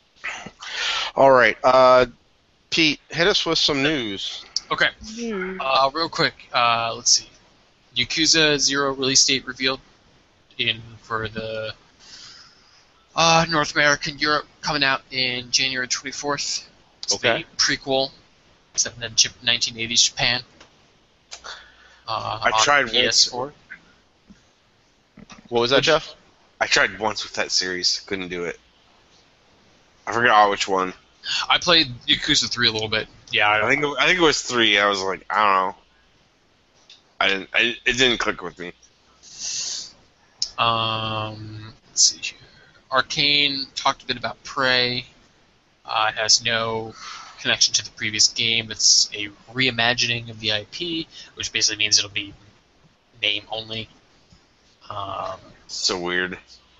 All right, uh, Pete, hit us with some news. Okay. Uh, real quick, uh, let's see. Yakuza Zero release date revealed in for the uh, North America and Europe, coming out in January twenty-fourth. It's Okay. the prequel set in the Jap- nineteen eighties Japan. Uh, I on tried P S four. What was that, Jeff? I tried once with that series, couldn't do it. I forgot which one. I played Yakuza three a little bit. Yeah, I, I think it, I think it was three. I was like, I don't know. I didn't. I, it didn't click with me. Um, let's see here. Arcane talked a bit about Prey. Uh, it has no connection to the previous game. It's a reimagining of the I P, which basically means it'll be name only. Um, So weird.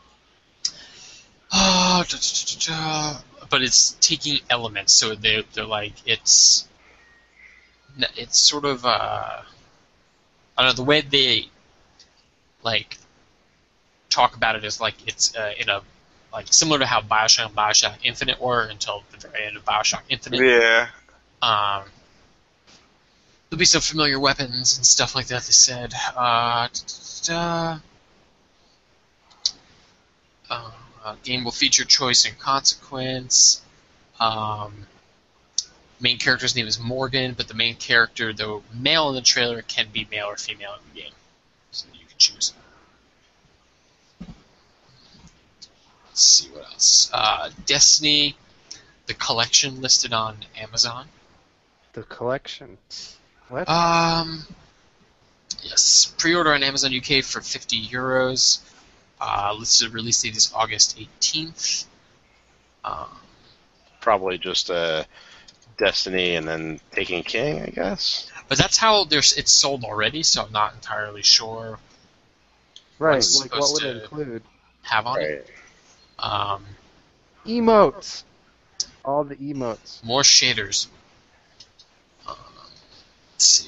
uh, da, da, da, da, but it's taking elements, so they're, they're like, it's it's sort of, uh, I don't know, the way they, like, talk about it is like it's uh, in a, like, similar to how Bioshock and Bioshock Infinite were until the very end of Bioshock Infinite. Yeah. Um, there'll be some familiar weapons and stuff like that, they said. Uh, da, da, da. Uh, uh, game will feature choice and consequence. Um, main character's name is Morgan, but the main character, though male in the trailer, can be male or female in the game. So you can choose. Let's see what else. Uh, Destiny, the collection listed on Amazon. The collection. What? Um, yes, pre-order on Amazon U K for fifty euros. Uh, listed release date is August eighteenth. Um, Probably just uh, Destiny and then Taken King, I guess. but that's how there's it's sold already, so I'm not entirely sure right. what's Like, what supposed would to- it include? have on it. Right. Um, Emotes. All the emotes. more shaders. Um, let's see.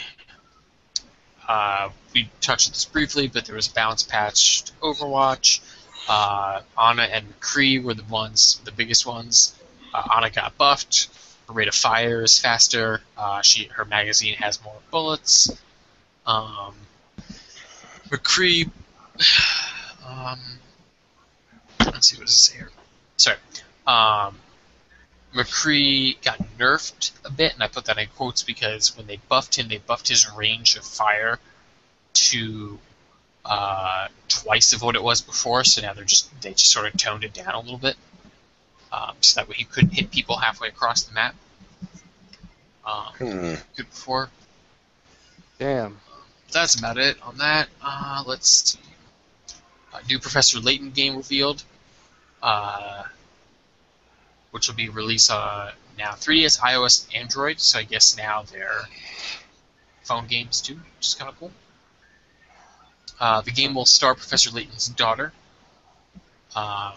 Uh, we touched on this briefly, but there was a balance patch to Overwatch. Uh, Ana and McCree were the ones, the biggest ones. Uh, Ana got buffed. Her rate of fire is faster. Uh, she her magazine has more bullets. Um, McCree. Um, let's see, what does it say here? Sorry. Um, McCree got nerfed a bit, and I put that in quotes because when they buffed him, they buffed his range of fire to uh, twice of what it was before. So now they're just they just sort of toned it down a little bit, um, so that way he couldn't hit people halfway across the map. Um, Hmm. Good before. Damn. That's about it on that. Uh, let's see. Uh, new Professor Layton game revealed, uh, which will be released on now three D S, iOS, and Android. So I guess now they're phone games too, which is kind of cool. Uh, the game will star Professor Layton's daughter. Um,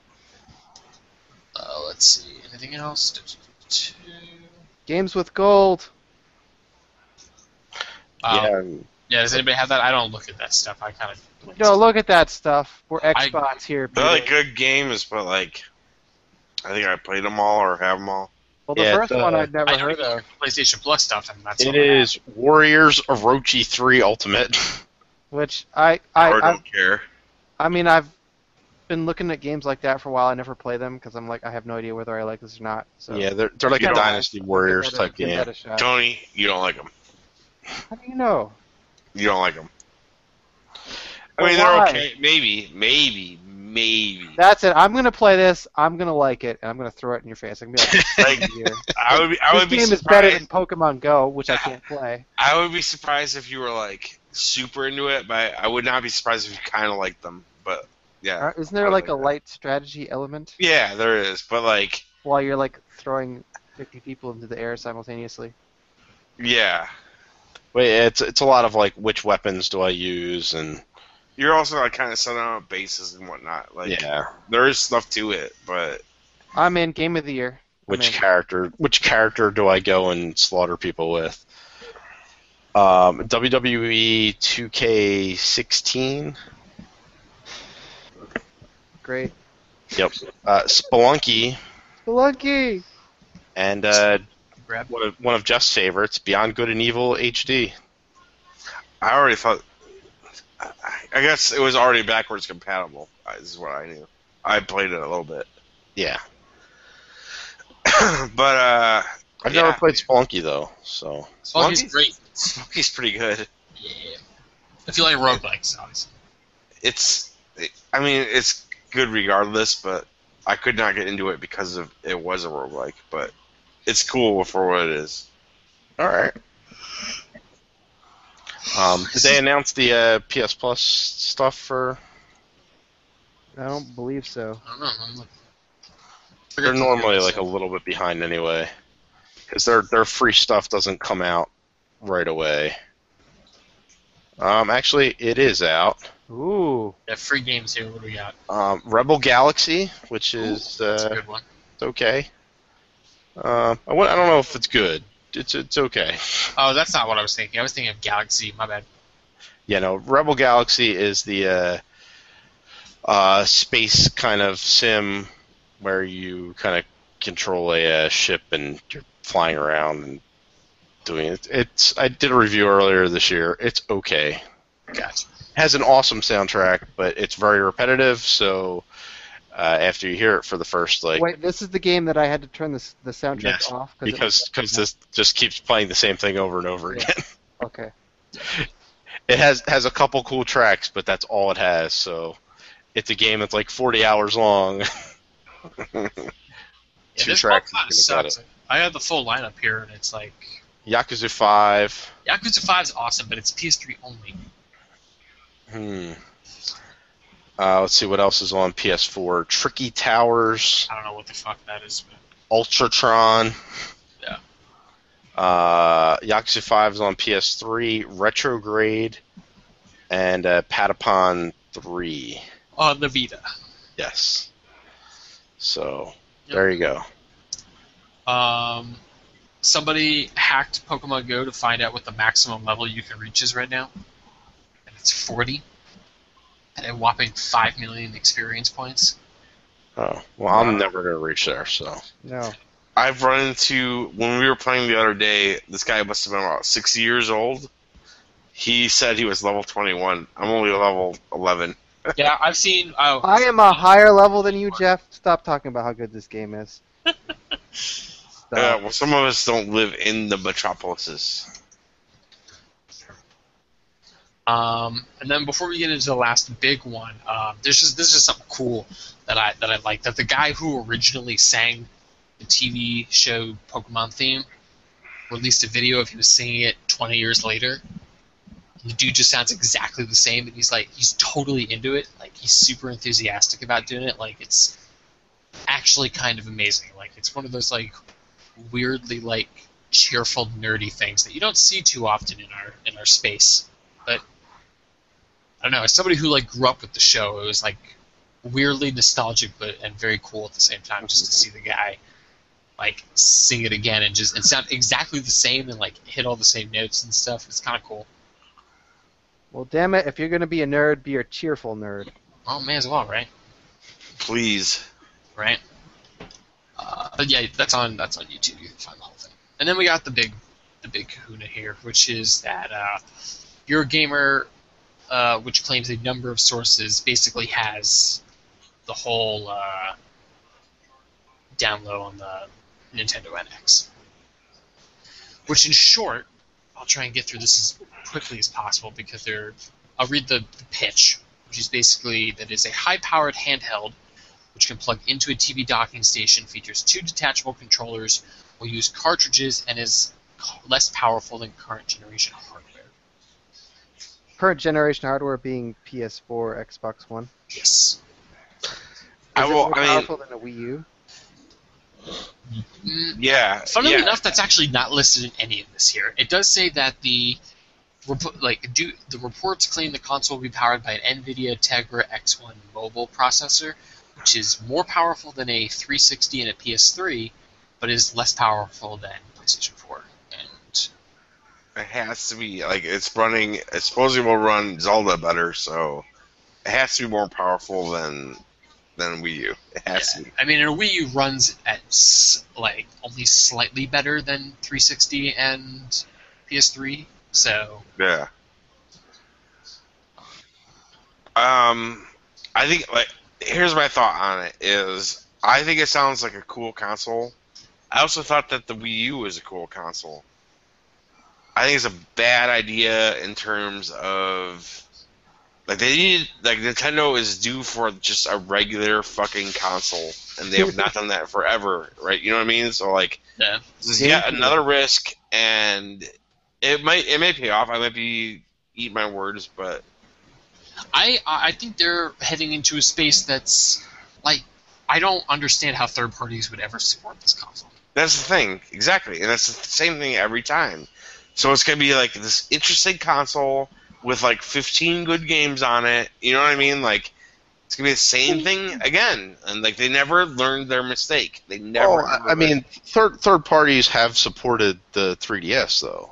uh, let's see. Anything else? Games with gold. Um, yeah. yeah. Does anybody have that? I don't look at that stuff. I kind of. No, look at that stuff. We're I- Xbox here. They're like Peter. good games, but like, I think I played them all or have them all. Well, the Yeah, first it's, one uh, I'd never I know heard you of. got PlayStation Plus stuff, and that's It all I have. is Warriors Orochi three Ultimate. Which I, Or I, I, don't care. I mean, I've been looking at games like that for a while. I never play them because I'm like, I have no idea whether I like this or not. So Yeah, they're they're like You a don't- Dynasty Warriors give that a- type give game. that a shot. Tony, you don't like them. How do you know? You don't like them. I Well, mean, they're why? okay. Maybe, maybe, maybe. That's it. I'm gonna play this. I'm gonna like it, and I'm gonna throw it in your face. I'm gonna be like, Like, here. I would be, I This would be game is better than surprised. Pokemon Go, which I can't play. I would be surprised if you were like super into it, but I would not be surprised if you kind of liked them. But yeah, Uh, Isn't there I like like a that. light strategy element yeah, there is. But like, while you're like throwing fifty people into the air simultaneously? yeah, Wait, it's it's a lot of like which weapons do I use and you're also like kind of setting up bases and whatnot. Like, yeah, there is stuff to it, but I'm in Game of the Year. I'm which in. character which character do I go and slaughter people with? Um, W W E two K sixteen. Great. Yep. Uh, Spelunky Spelunky. and uh, Grab. one of one of Jeff's favorites, Beyond Good and Evil H D. I already thought. I- I guess it was already backwards compatible. uh, Is what I knew. I played it a little bit, Yeah. but uh, I've yeah. never played Spelunky though, so Spelunky's Spelunky's- great. Spelunky's pretty good. Yeah. If you like roguelikes, obviously. It's, I mean, it's good regardless, but I could not get into it because of it was a roguelike, but it's cool for what it is. all right. Um, did they announce the uh, P S Plus stuff for? I don't believe so. I don't know. I'm like, They're normally like a little bit behind anyway, because their their free stuff doesn't come out right away. Um, actually, it is out. Ooh. Yeah, free games here. What do we got? Um, Rebel Galaxy, which is Ooh, that's a uh, good one. it's okay. Uh, I wa- I don't know if it's good. It's it's okay. Oh, that's not what I was thinking. I was thinking of Galaxy. My bad. Yeah, no. Rebel Galaxy is the uh, uh, space kind of sim where you kind of control a uh, ship and you're flying around and doing it. It's I did a review earlier this year. It's okay. Gotcha. Has an awesome soundtrack, but it's very repetitive. So uh, after you hear it for the first like, Wait, this is the game that I had to turn the the soundtrack yes, off it because was- because this just keeps playing the same thing over and over Yeah. again. Okay. It has has a couple cool tracks, but that's all it has. So it's a game that's like forty hours long. Yeah, Two this tracks one kind of is gonna get sucks. I have the full lineup here, and it's like Yakuza five. Yakuza five is awesome, but it's P S three only. Hmm. Uh, let's see what else is on P S four. Tricky Towers, I don't know what the fuck that is, but Ultratron. Yeah. Uh, Yakuza five is on P S three. Retrograde, and uh, Patapon three. on the Vita. Yes. So Yep. there you go. Um, somebody hacked Pokemon Go to find out what the maximum level you can reach is right now, and it's forty, and a whopping five million experience points. Oh well, I'm never gonna reach there. So No. I've run into, when we were playing the other day, this guy must have been about sixty years old. He said he was level twenty-one. I'm only level eleven. Yeah, I've seen. Oh, I am a higher level than you, Jeff. Stop talking about how good this game is. Stop. Uh, well, some of us don't live in the metropolises. Um, and then before we get into the last big one, um, there's just this is something cool that I that I like. That the guy who originally sang the T V show Pokemon theme released a video of him singing it twenty years later. And the dude just sounds exactly the same, and he's like he's totally into it. Like he's super enthusiastic about doing it. Like it's actually kind of amazing. Like it's one of those like weirdly like cheerful nerdy things that you don't see too often in our in our space, but. I don't know. As somebody who like grew up with the show, it was like weirdly nostalgic, but and very cool at the same time, just to see the guy like sing it again and just and sound exactly the same and like hit all the same notes and stuff. It's kind of cool. Well, damn it! If you're gonna be a nerd, be a cheerful nerd. Oh, may as well, right? Please. Right. Uh, but yeah, that's on that's on YouTube. You can find the whole thing. And then we got the big the big kahuna here, which is that uh, Eurogamer. Uh, which claims a number of sources, basically has the whole uh, down low on the Nintendo N X. Which, in short, I'll try and get through this as quickly as possible because they're. I'll read the, the pitch, which is basically that is a high-powered handheld which can plug into a T V docking station, features two detachable controllers, will use cartridges, and is less powerful than current generation hardware. Current generation hardware being P S four, Xbox One. Yes. Is I it will- more I mean- powerful than a Wii U? Mm, Yeah. Funnily yeah. enough, that's actually not listed in any of this here. It does say that the rep- like do the reports claim the console will be powered by an NVIDIA Tegra X one mobile processor, which is more powerful than a three sixty and a P S three, but is less powerful than PlayStation four. And It has to be, like, it's running, it supposedly will run Zelda better, so it has to be more powerful than than Wii U. It has yeah, to be. I mean, a Wii U runs at s- like only slightly better than three sixty and P S three, so Yeah. Um, I think, like, here's my thought on it, is I think it sounds like a cool console. I also thought that the Wii U was a cool console. I think it's a bad idea in terms of, like, they need, like, Nintendo is due for just a regular fucking console, and they have not done that forever, right? You know what I mean? So, like, yeah. this is yet GameCube. another risk, and it might it may pay off. I might be eat my words, but I I think they're heading into a space that's like I don't understand how third parties would ever support this console. that's the thing, exactly, and that's the same thing every time. So it's gonna be like this interesting console with like fifteen good games on it. You know what I mean? Like it's gonna be the same thing again, and like they never learned their mistake. They never. Well, I I mean, third third parties have supported the three D S though.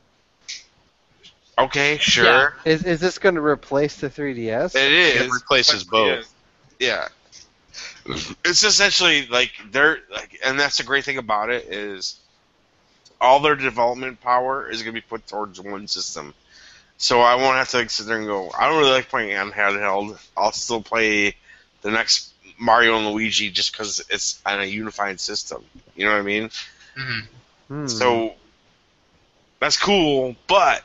Okay, sure, Yeah. Is is this going to replace the three D S? it is. It replaces but it both. is. Yeah, it's essentially like they're like, and that's the great thing about it is all their development power is going to be put towards one system. So I won't have to like, sit there and go, I don't really like playing on handheld. I'll still play the next Mario and Luigi just because it's on a unified system. You know what I mean? Mm-hmm. Hmm. So that's cool, but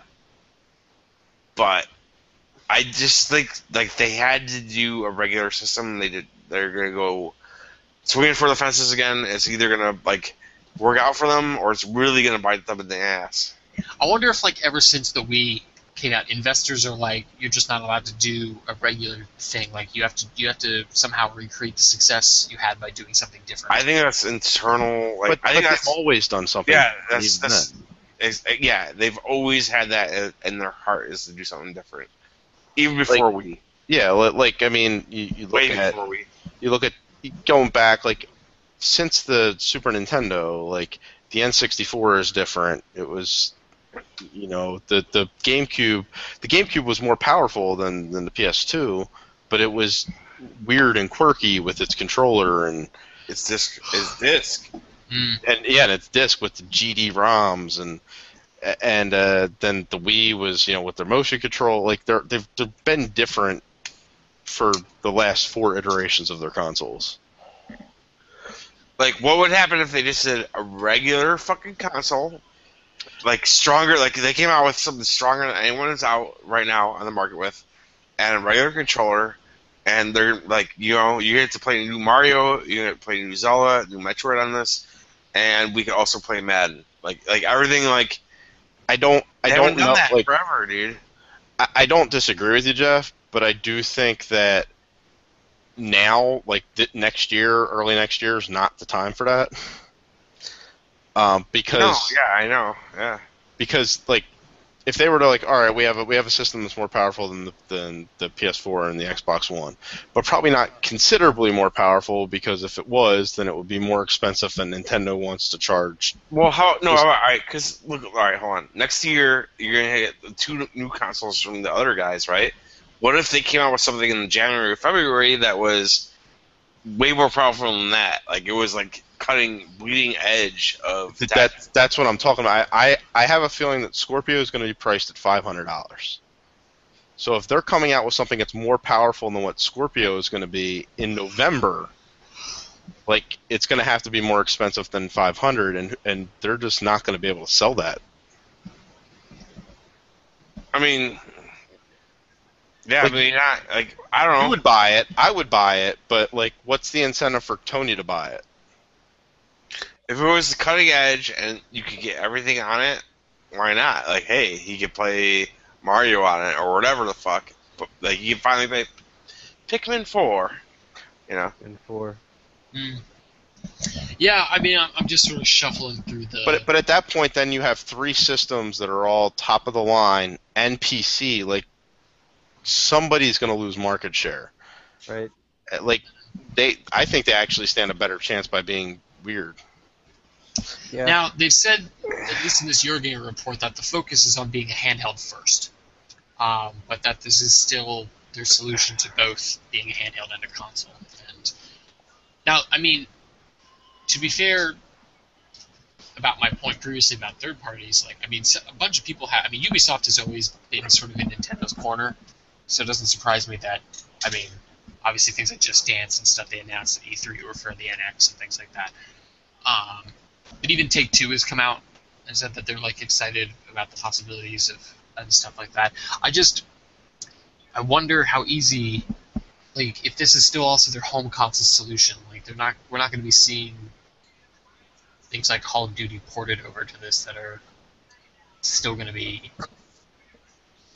but I just think like they had to do a regular system. They did. They're gonna go swinging for the fences again. It's either gonna like work out for them or it's really gonna bite them in the ass. I wonder if like ever since the Wii came out, investors are like, you're just not allowed to do a regular thing. Like you have to you have to somehow recreate the success you had by doing something different. I think that's internal. Like But, I think but that's they've always done something. yeah. That's, even that's then. it's, yeah. They've always had that in their heart is to do something different, even before we. Yeah, li- like I mean, you, you look Way at before we. you look at going back like since the Super Nintendo, like the N sixty-four is different. It was, you know, the the GameCube. The GameCube was more powerful than than the P S two, but it was weird and quirky with its controller and It's disc. It's disc. Mm. and yeah, and it's disc with the G D ROMs and and uh, then the Wii was, you know, with their motion control. Like they're they've they've been different for the last four iterations of their consoles. Like, what would happen if they just did a regular fucking console, like stronger? Like they came out with something stronger than anyone is out right now on the market with, and a regular controller, and they're like, you know, you get to play new Mario, you get to play new Zelda, new Metroid on this, and we can also play Madden. Like, like everything. Like I don't I they don't haven't done know that like forever, dude. I, I don't disagree with you, Jeff, but I do think that now, like th- next year, early next year, is not the time for that. Um, because No, yeah, I know, yeah. because like if they were to like, all right, we have a we have a system that's more powerful than the than the P S four and the Xbox One, but probably not considerably more powerful, because if it was, then it would be more expensive than Nintendo wants to charge. Well, how? No, Just- all right, because look, all right, hold on. Next year, you're gonna get two new consoles from the other guys, right? What if they came out with something in January or February that was way more powerful than that? Like it was like cutting, bleeding edge of That, tech. that that's what I'm talking about. I, I, I have a feeling that Scorpio is going to be priced at five hundred dollars. So if they're coming out with something that's more powerful than what Scorpio is going to be in November, like it's going to have to be more expensive than five hundred, and and they're just not going to be able to sell that. I mean, yeah, Like- I mean, not like I don't know. You would buy it, I would buy it, but like, what's the incentive for Tony to buy it? If it was the cutting edge and you could get everything on it, why not? Like, hey, he could play Mario on it or whatever the fuck. But like, you can finally play Pikmin four. You know. And four. Mm. Yeah, I mean, I'm, I'm just sort of shuffling through the. But but at that point, then you have three systems that are all top of the line and P C. Like, somebody's going to lose market share. Right. Uh, Like, they, I think they actually stand a better chance by being weird. Yeah. Now, they've said, at least in this Eurogamer report, that the focus is on being a handheld first. Um, but that this is still their solution to both being a handheld and a console. And now, I mean, to be fair, about my point previously about third parties, like, I mean, so- a bunch of people have, I mean, Ubisoft has always been sort of in Nintendo's corner, so it doesn't surprise me that, I mean, obviously things like Just Dance and stuff they announced at E three were for the N X and things like that. Um, but even Take-Two has come out and said that they're, like, excited about the possibilities of and stuff like that. I just, I wonder how easy, like, if this is still also their home console solution, like, they're not, we're not going to be seeing things like Call of Duty ported over to this that are still going to be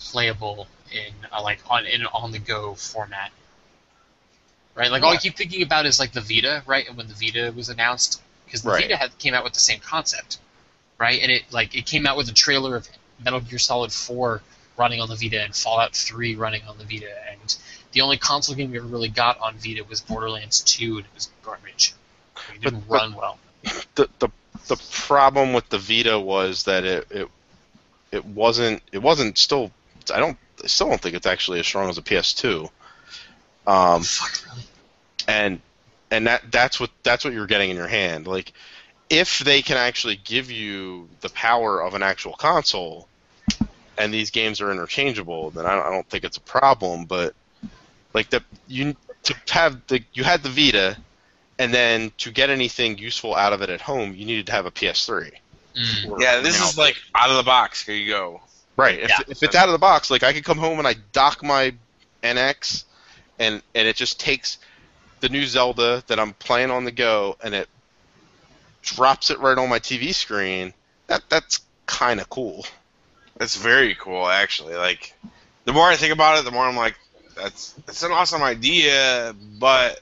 playable in a, like on in an on-the-go format. Right, like all I keep thinking about is like the Vita, right? And when the Vita was announced, because the Right. Vita had came out with the same concept, right? And it like it came out with a trailer of Metal Gear Solid four running on the Vita and Fallout three running on the Vita, and the only console game we ever really got on Vita was Borderlands two, and it was garbage. It didn't But- run well. the the the problem with the Vita was that it it it wasn't it wasn't still I don't I still don't think it's actually as strong as a P S two. Um, Fuck, really? and and that that's what that's what you're getting in your hand. Like, if they can actually give you the power of an actual console, and these games are interchangeable, then I don't, I don't think it's a problem. But like the you to have the you had the Vita, and then to get anything useful out of it at home, you needed to have a P S three. Mm. Or- Yeah, this you know, is like out of the box. Here you go. right. If, Yeah. if it's out of the box, like I could come home and I dock my N X, and and it just takes the new Zelda that I'm playing on the go, and it drops it right on my T V screen. That that's kind of cool. That's very cool, actually. Like, the more I think about it, the more I'm like, that's that's an awesome idea, but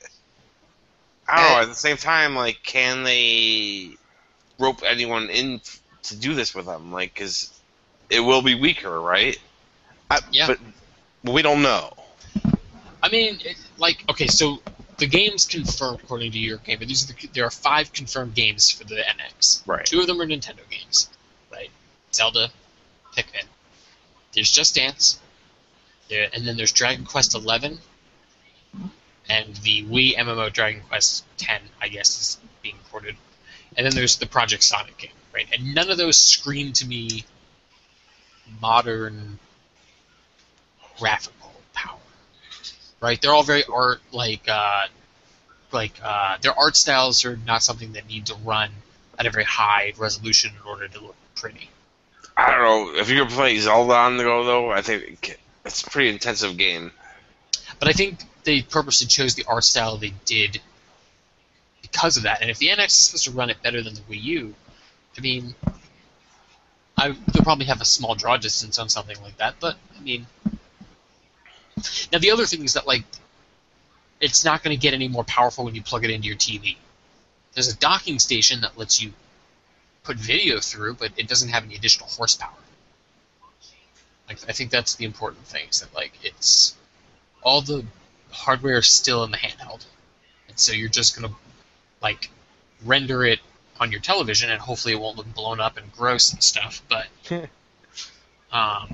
I don't know. At the same time, like, can they rope anyone in to do this with them? Like, because it will be weaker, right? I, Yeah. But we don't know. I mean, it, like, okay, so the games confirmed according to your game, but these are the, there are five confirmed games for the N X. Right. Two of them are Nintendo games, right? Zelda, Pikmin. There's Just Dance, there, and then there's Dragon Quest eleven, and the Wii M M O Dragon Quest ten, I guess, is being ported. And then there's the Project Sonic game, right? And none of those scream to me modern graphical power, right? They're all very art, like, uh, like uh, their art styles are not something that need to run at a very high resolution in order to look pretty. I don't know. If you're playing Zelda on the go, though, I think it ca- it's a pretty intensive game. But I think they purposely chose the art style they did because of that. And if the N X is supposed to run it better than the Wii U, I mean, I they'll probably have a small draw distance on something like that. But I mean, now the other thing is that like, it's not going to get any more powerful when you plug it into your T V. There's a docking station that lets you put video through, but it doesn't have any additional horsepower. Like, I think that's the important thing, is that like it's all the hardware is still in the handheld, and so you're just gonna like render it on your television, and hopefully it won't look blown up and gross and stuff. But um,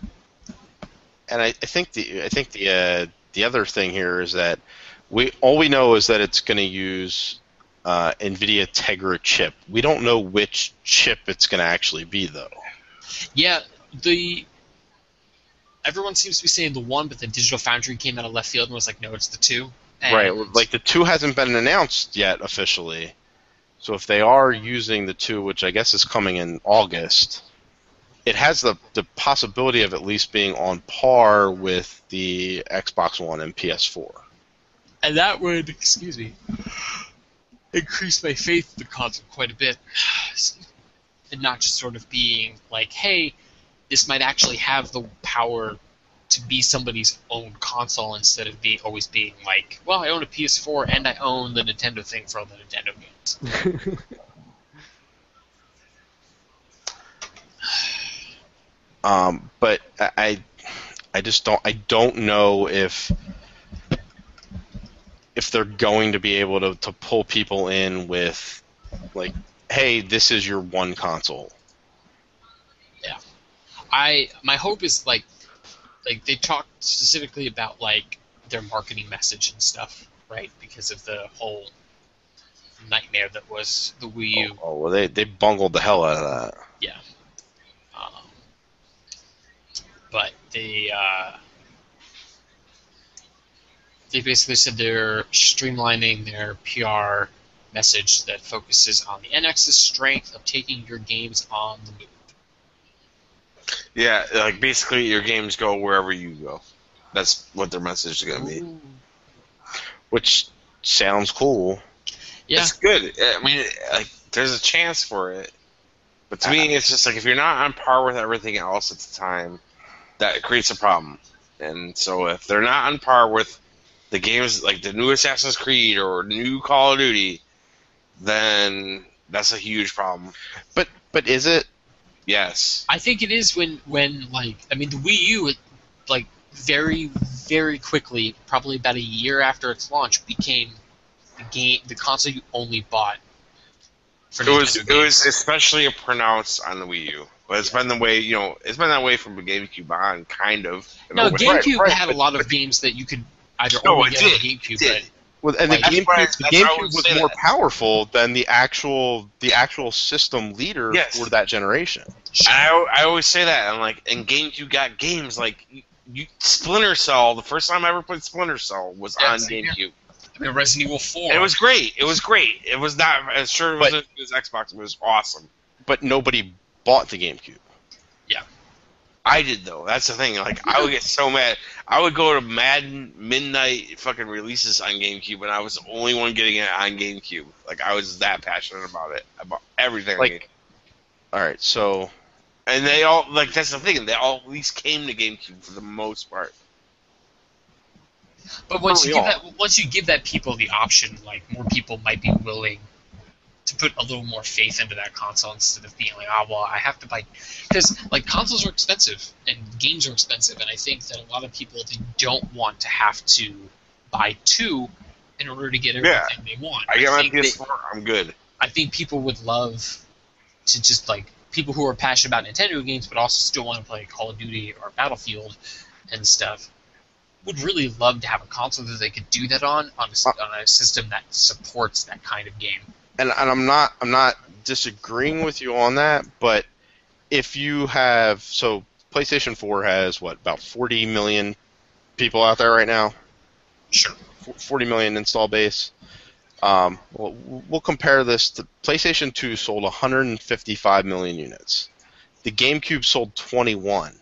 And I, I think the I think the uh, the other thing here is that we all we know is that it's going to use uh, NVIDIA Tegra chip. We don't know which chip it's going to actually be, though. yeah, the everyone seems to be saying the one, but the Digital Foundry came out of left field and was like, no, it's the two. And Right, like the two hasn't been announced yet officially. So if they are using the two, which I guess is coming in August, it has the, the possibility of at least being on par with the Xbox One and P S four. And that would, excuse me, increase my faith in the console quite a bit. And not just sort of being like, hey, this might actually have the power to be somebody's own console instead of being always being like, well, I own a P S four and I own the Nintendo thing for all the Nintendo games. Um, but I, I I just don't I don't know if if they're going to be able to, to pull people in with like, hey, this is your one console. I my hope is like like they talked specifically about like their marketing message and stuff, right? Because of the whole nightmare that was the Wii U. Oh, oh, well, they they bungled the hell out of that. Yeah. Um, but they uh, they basically said they're streamlining their P R message that focuses on the N X's strength of taking your games on the move. Yeah, like basically your games go wherever you go. That's what their message is going to be. Which sounds cool. Yeah. It's good. I mean, like, there's a chance for it. But to me, it's just like if you're not on par with everything else at the time, that creates a problem. And so if they're not on par with the games like the new Assassin's Creed or new Call of Duty, then that's a huge problem. But but is it? Yes. I think it is when when like I mean the Wii U, it, like very very quickly, probably about a year after its launch, became the game the console you only bought. For It was Nintendo it games. was especially pronounced on the Wii U, but it's been the way you know it's been that way from the GameCube on, kind of. in No, a way. GameCube right, had but- a lot of games that you could either No, only it get did, on GameCube, it did. but Well, and the Like, GameCube, that's the why- that's why I GameCube would was say more that. powerful than the actual the actual system leader Yes. for that generation. I, I always say that. I'm like, and GameCube got games like you, you, Splinter Cell. The first time I ever played Splinter Cell was Yeah, on same GameCube. I mean Resident Evil four. And it was great. It was great. It was not as sure it But- wasn't as Xbox. It was awesome. But nobody bought the GameCube. I did though. That's the thing. Like I would get so mad. I would go to Madden midnight fucking releases on GameCube, and I was the only one getting it on GameCube. Like I was that passionate about it. About everything. on Like- GameCube. All right, so And they all like that's the thing. They all at least came to GameCube for the most part. But once you Early give that, once you give that people the option, like more people might be willing to put a little more faith into that console instead of being like, oh well, I have to buy, because like consoles are expensive and games are expensive, and I think that a lot of people they don't want to have to buy two in order to get everything Yeah. they want. I get my think P S that- four. I'm good. I think people would love to just like people who are passionate about Nintendo games, but also still want to play Call of Duty or Battlefield and stuff. Would really love to have a console that they could do that on on a, on a system that supports that kind of game. and, and I'm not I'm not disagreeing with you on that, but if you have so PlayStation four has what about forty million people out there right now, Sure. forty million install base. Um, we'll, we'll compare this to PlayStation two sold one hundred fifty-five million units. The GameCube sold twenty-one.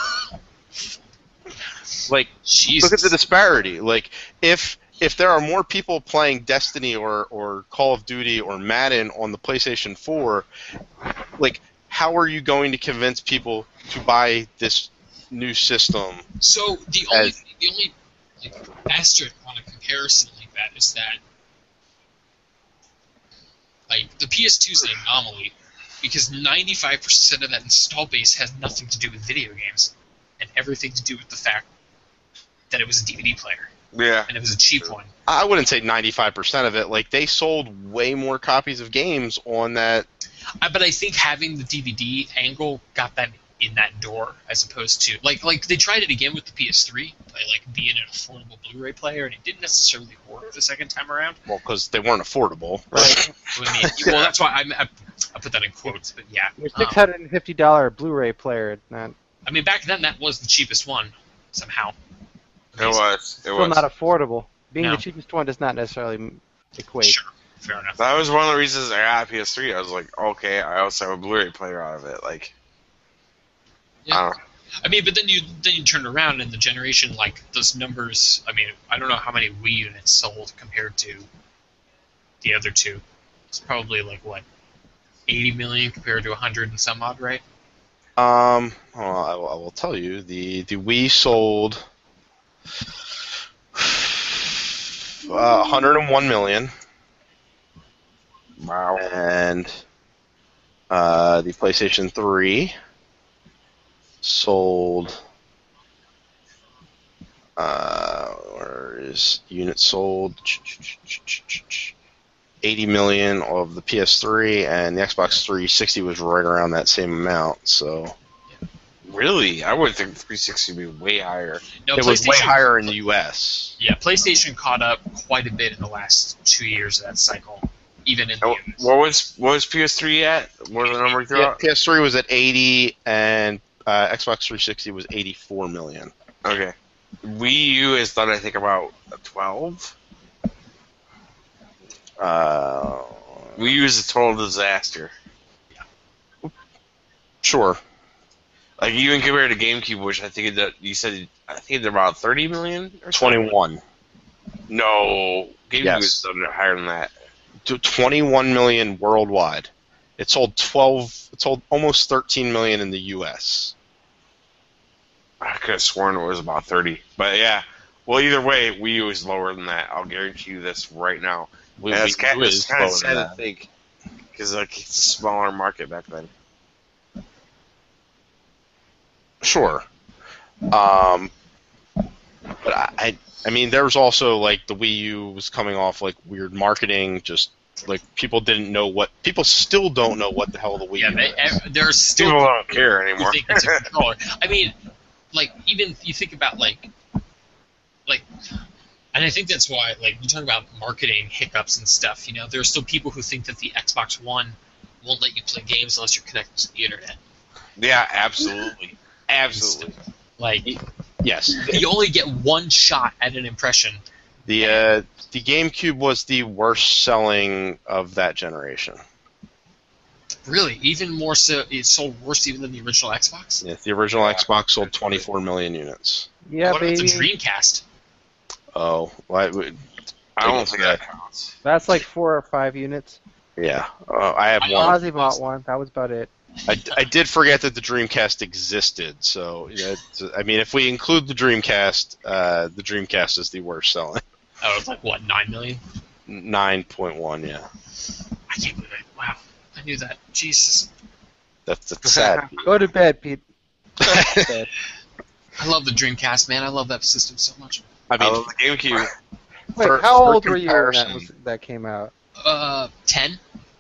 Like, Jesus. look at the disparity. Like, if if there are more people playing Destiny or, or Call of Duty or Madden on the PlayStation four, like, how are you going to convince people to buy this new system? So the only As- the only like asterisk on a comparison like that is that like the P S two is an anomaly because ninety-five percent of that install base has nothing to do with video games and everything to do with the fact that it was a D V D player Yeah. and it was a cheap one. I wouldn't say ninety-five percent of it. Like, they sold way more copies of games on that. I, but I think having the D V D angle got them in that door as opposed to like like they tried it again with the P S three by like being an affordable Blu-ray player and it didn't necessarily work the second time around. Well, because they weren't affordable. Right. I mean, well, that's why I, I, I put that in quotes, but yeah. Your Um, six hundred and fifty dollar Blu-ray player, not I mean, back then that was the cheapest one somehow. It was. It still was. not affordable. Being No. the cheapest one does not necessarily m- equate. Sure, fair enough. That was one of the reasons I got a P S three. I was like, okay, I also have a Blu-ray player out of it. Like, Yeah. I don't know. I mean, but then you then you turn around and the generation like those numbers. I mean, I don't know how many Wii units sold compared to the other two. It's probably like what eighty million compared to one hundred and some odd, right? Um, well, I, will, I will tell you, the, the Wii sold uh, one hundred one million, Wow. and uh, the PlayStation three sold. Uh, where is units sold? eighty million of the P S three, and the Xbox three sixty was right around that same amount. So Really? I would think three sixty would be way higher. No, it was way PlayStation- higher in the U S. Yeah, PlayStation caught up quite a bit in the last two years of that cycle, even in the Oh, U S. What was what was P S three at? What was the number you threw Yeah, out? P S three was at eighty, and uh, Xbox three sixty was eighty-four million. Okay. Wii U is done, I think, about twelve. Uh, Wii U is a total disaster. sure. Like even compared to GameCube, which I think that you said I think they're about thirty million or something. twenty-one. No, GameCube Yes. is done higher than that. To twenty-one million worldwide. It sold twelve. It sold almost thirteen million in the U S. I could have sworn it was about thirty. But yeah. Well, either way, Wii U is lower than that. I'll guarantee you this right now. We, And we it's kind, knew it it's was kind of lower sad than to that. think, because like it's a smaller market back then. Sure. Um, but I, I, I mean, there was also like the Wii U was coming off like weird marketing, just like people didn't know what. People still don't know what the hell the Wii Yeah, U they, is. ev- there's still People don't care who anymore. think it's a controller. I mean, like even you think about like, like, and I think that's why like you talk about marketing hiccups and stuff. You know, there are still people who think that the Xbox One won't let you play games unless you're connected to the internet. Yeah, absolutely, absolutely. Like, Yes, you only get one shot at an impression. the uh, the GameCube was the worst selling of that generation. Really, even more so, it sold worse even than the original Xbox. Yeah, the original Xbox sold twenty-four million units. Yeah, what about baby. the Dreamcast? Oh, well, I would- I don't guess think that- that counts. That's like four or five units. yeah. Uh, I have I one. Ozzy bought one. That was about it. I, I did forget that the Dreamcast existed, so yeah, it's- I mean, if we include the Dreamcast, uh, the Dreamcast is the worst selling. Oh, it's like what, nine million? Nine point one, yeah. I can't believe it. Wow, I knew that. Jesus, That's, that's sad. Go to bed, Pete. I love the Dreamcast, man. I love that system so much. I I mean, love the GameCube. Wait, For- how for old were you when that, comparison- was, that came out? Uh, ten,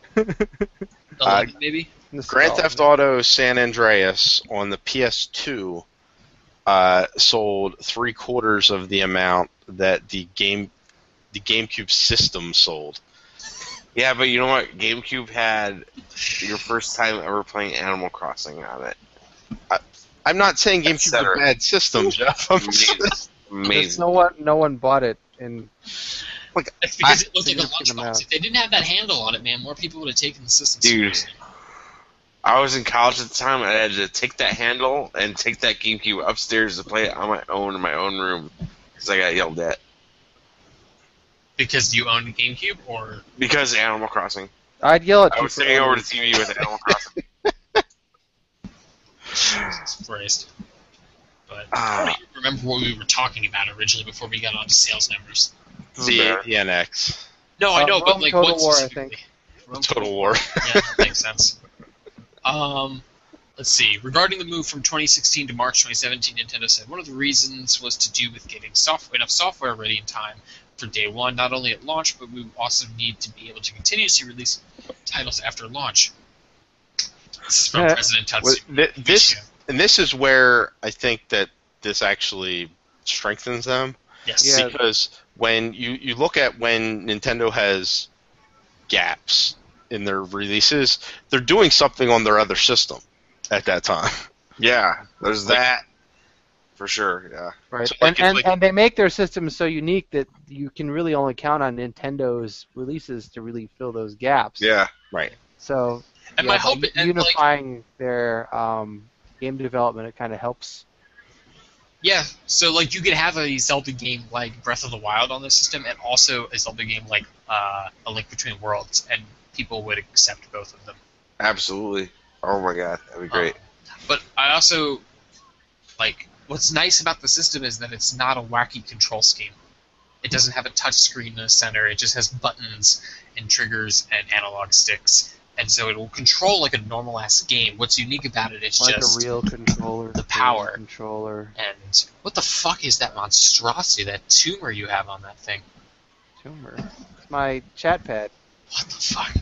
eleven, maybe. Grand Nostalgia. Theft Auto San Andreas on the P S two uh, sold three quarters of the amount that the game, the GameCube system sold. Yeah, but you know what? GameCube had your first time ever playing Animal Crossing on it. I'm not saying That's GameCube's a better. bad system, Jeff. I'm Amazing. just- Just Amazing. no one, no one bought it, and It's because I- it looked like a significant amount. lunchbox. If they didn't have that handle on it, man, more people would have taken the system Dude. seriously. I was in college at the time, and I had to take that handle and take that GameCube upstairs to play it on my own in my own room because I got yelled at. Because you owned a GameCube, or Because of Animal Crossing. I'd yell at I you. was for sitting over owning the T V with Animal Crossing. Jesus Christ. But Ah. I don't even remember what we were talking about originally before we got onto sales numbers. the the N X. No, I Uh, know, but Rome like Total what War, I specifically? think. Rome Total War. Yeah, that makes sense. Um, let's see. Regarding the move from twenty sixteen to March twenty seventeen, Nintendo said one of the reasons was to do with getting software, enough software ready in time for day one, not only at launch, but we also need to be able to continuously release titles after launch. This is from Yeah. President Well, Tatsuya. th- this and this is where I think that this actually strengthens them. Yes. Yeah. Because when you, you look at when Nintendo has gaps in their releases, they're doing something on their other system at that time. Yeah, there's that. For sure, yeah. Right, So, like, and, and, like- and they make their systems so unique that you can really only count on Nintendo's releases to really fill those gaps. Yeah. Right. So And yeah, my by hope, and like, unifying their um, game development, it kind of helps. yeah, so like you could have a Zelda game like Breath of the Wild on this system, and also a Zelda game like uh, A Link Between Worlds, and people would accept both of them. Absolutely. Oh my god, that'd be great. Um, but I also like what's nice about the system is that it's not a wacky control scheme. It doesn't have a touch screen in the center. It just has buttons and triggers and analog sticks, and so it will control like a normal ass game. What's unique about it is Like just a real controller. the real power. controller. and what the fuck is that monstrosity, that tumor you have on that thing? Tumor. It's my chat pad. What the fuck?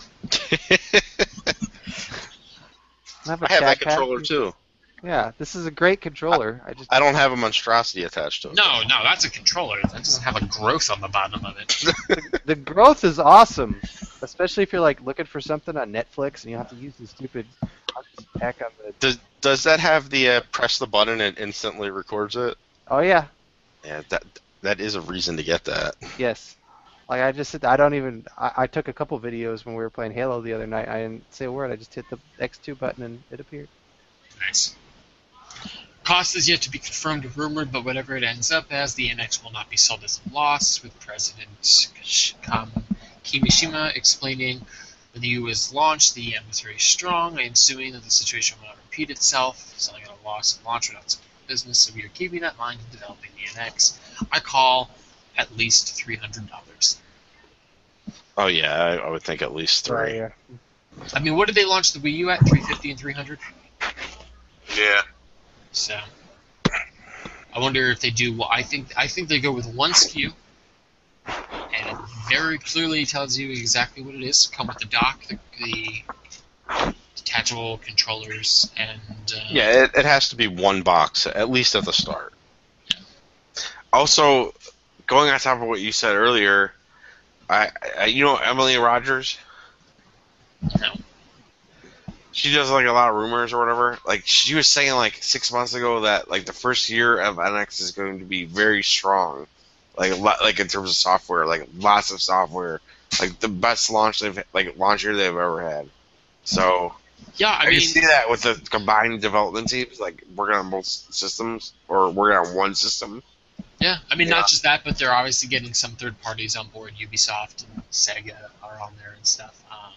I have, a I have that chat pad. controller too. Yeah, this is a great controller. I just I don't have a monstrosity attached to it. No, no, that's a controller. That doesn't have a growth on the bottom of it. the growth is awesome, especially if you're like looking for something on Netflix and you have to use the stupid tech on the. Does does that have the uh, press the button and it instantly records it? Oh yeah, Yeah, that that is a reason to get that. yes. Like I just, I don't even. I, I took a couple videos when we were playing Halo the other night. I didn't say a word. I just hit the X two button and it appeared. Nice. Cost is yet to be confirmed or rumored, but whatever it ends up as, the N X will not be sold as a loss, with President Kam- Kimishima explaining when the U was launched, the yen was very strong. I am assuming that the situation will not repeat itself. Selling at a loss at launch would not business, so we are keeping that in mind in developing the N X. I call at least three hundred dollars. Oh yeah, I, I would think at least three. Uh, yeah. I mean, what did they launch the Wii U at? three fifty and three hundred? Yeah. So, I wonder if they do. Well, I think I think they go with one S K U, and it very clearly tells you exactly what it is. Come with the dock, the, the detachable controllers, and uh, Yeah, it, it has to be one box at least at the start. Also, going on top of what you said earlier, I, I you know Emily Rogers? no. She does like a lot of rumors or whatever. Like she was saying like six months ago that like the first year of N X is going to be very strong, like a lot, like in terms of software, like lots of software, like the best launch they've like launch year they've ever had. So Yeah, I I, mean, can see that with the combined development teams, like working on both systems or working on one system. yeah, I mean, Yeah. not just that, but they're obviously getting some third parties on board. Ubisoft and Sega are on there and stuff. Um,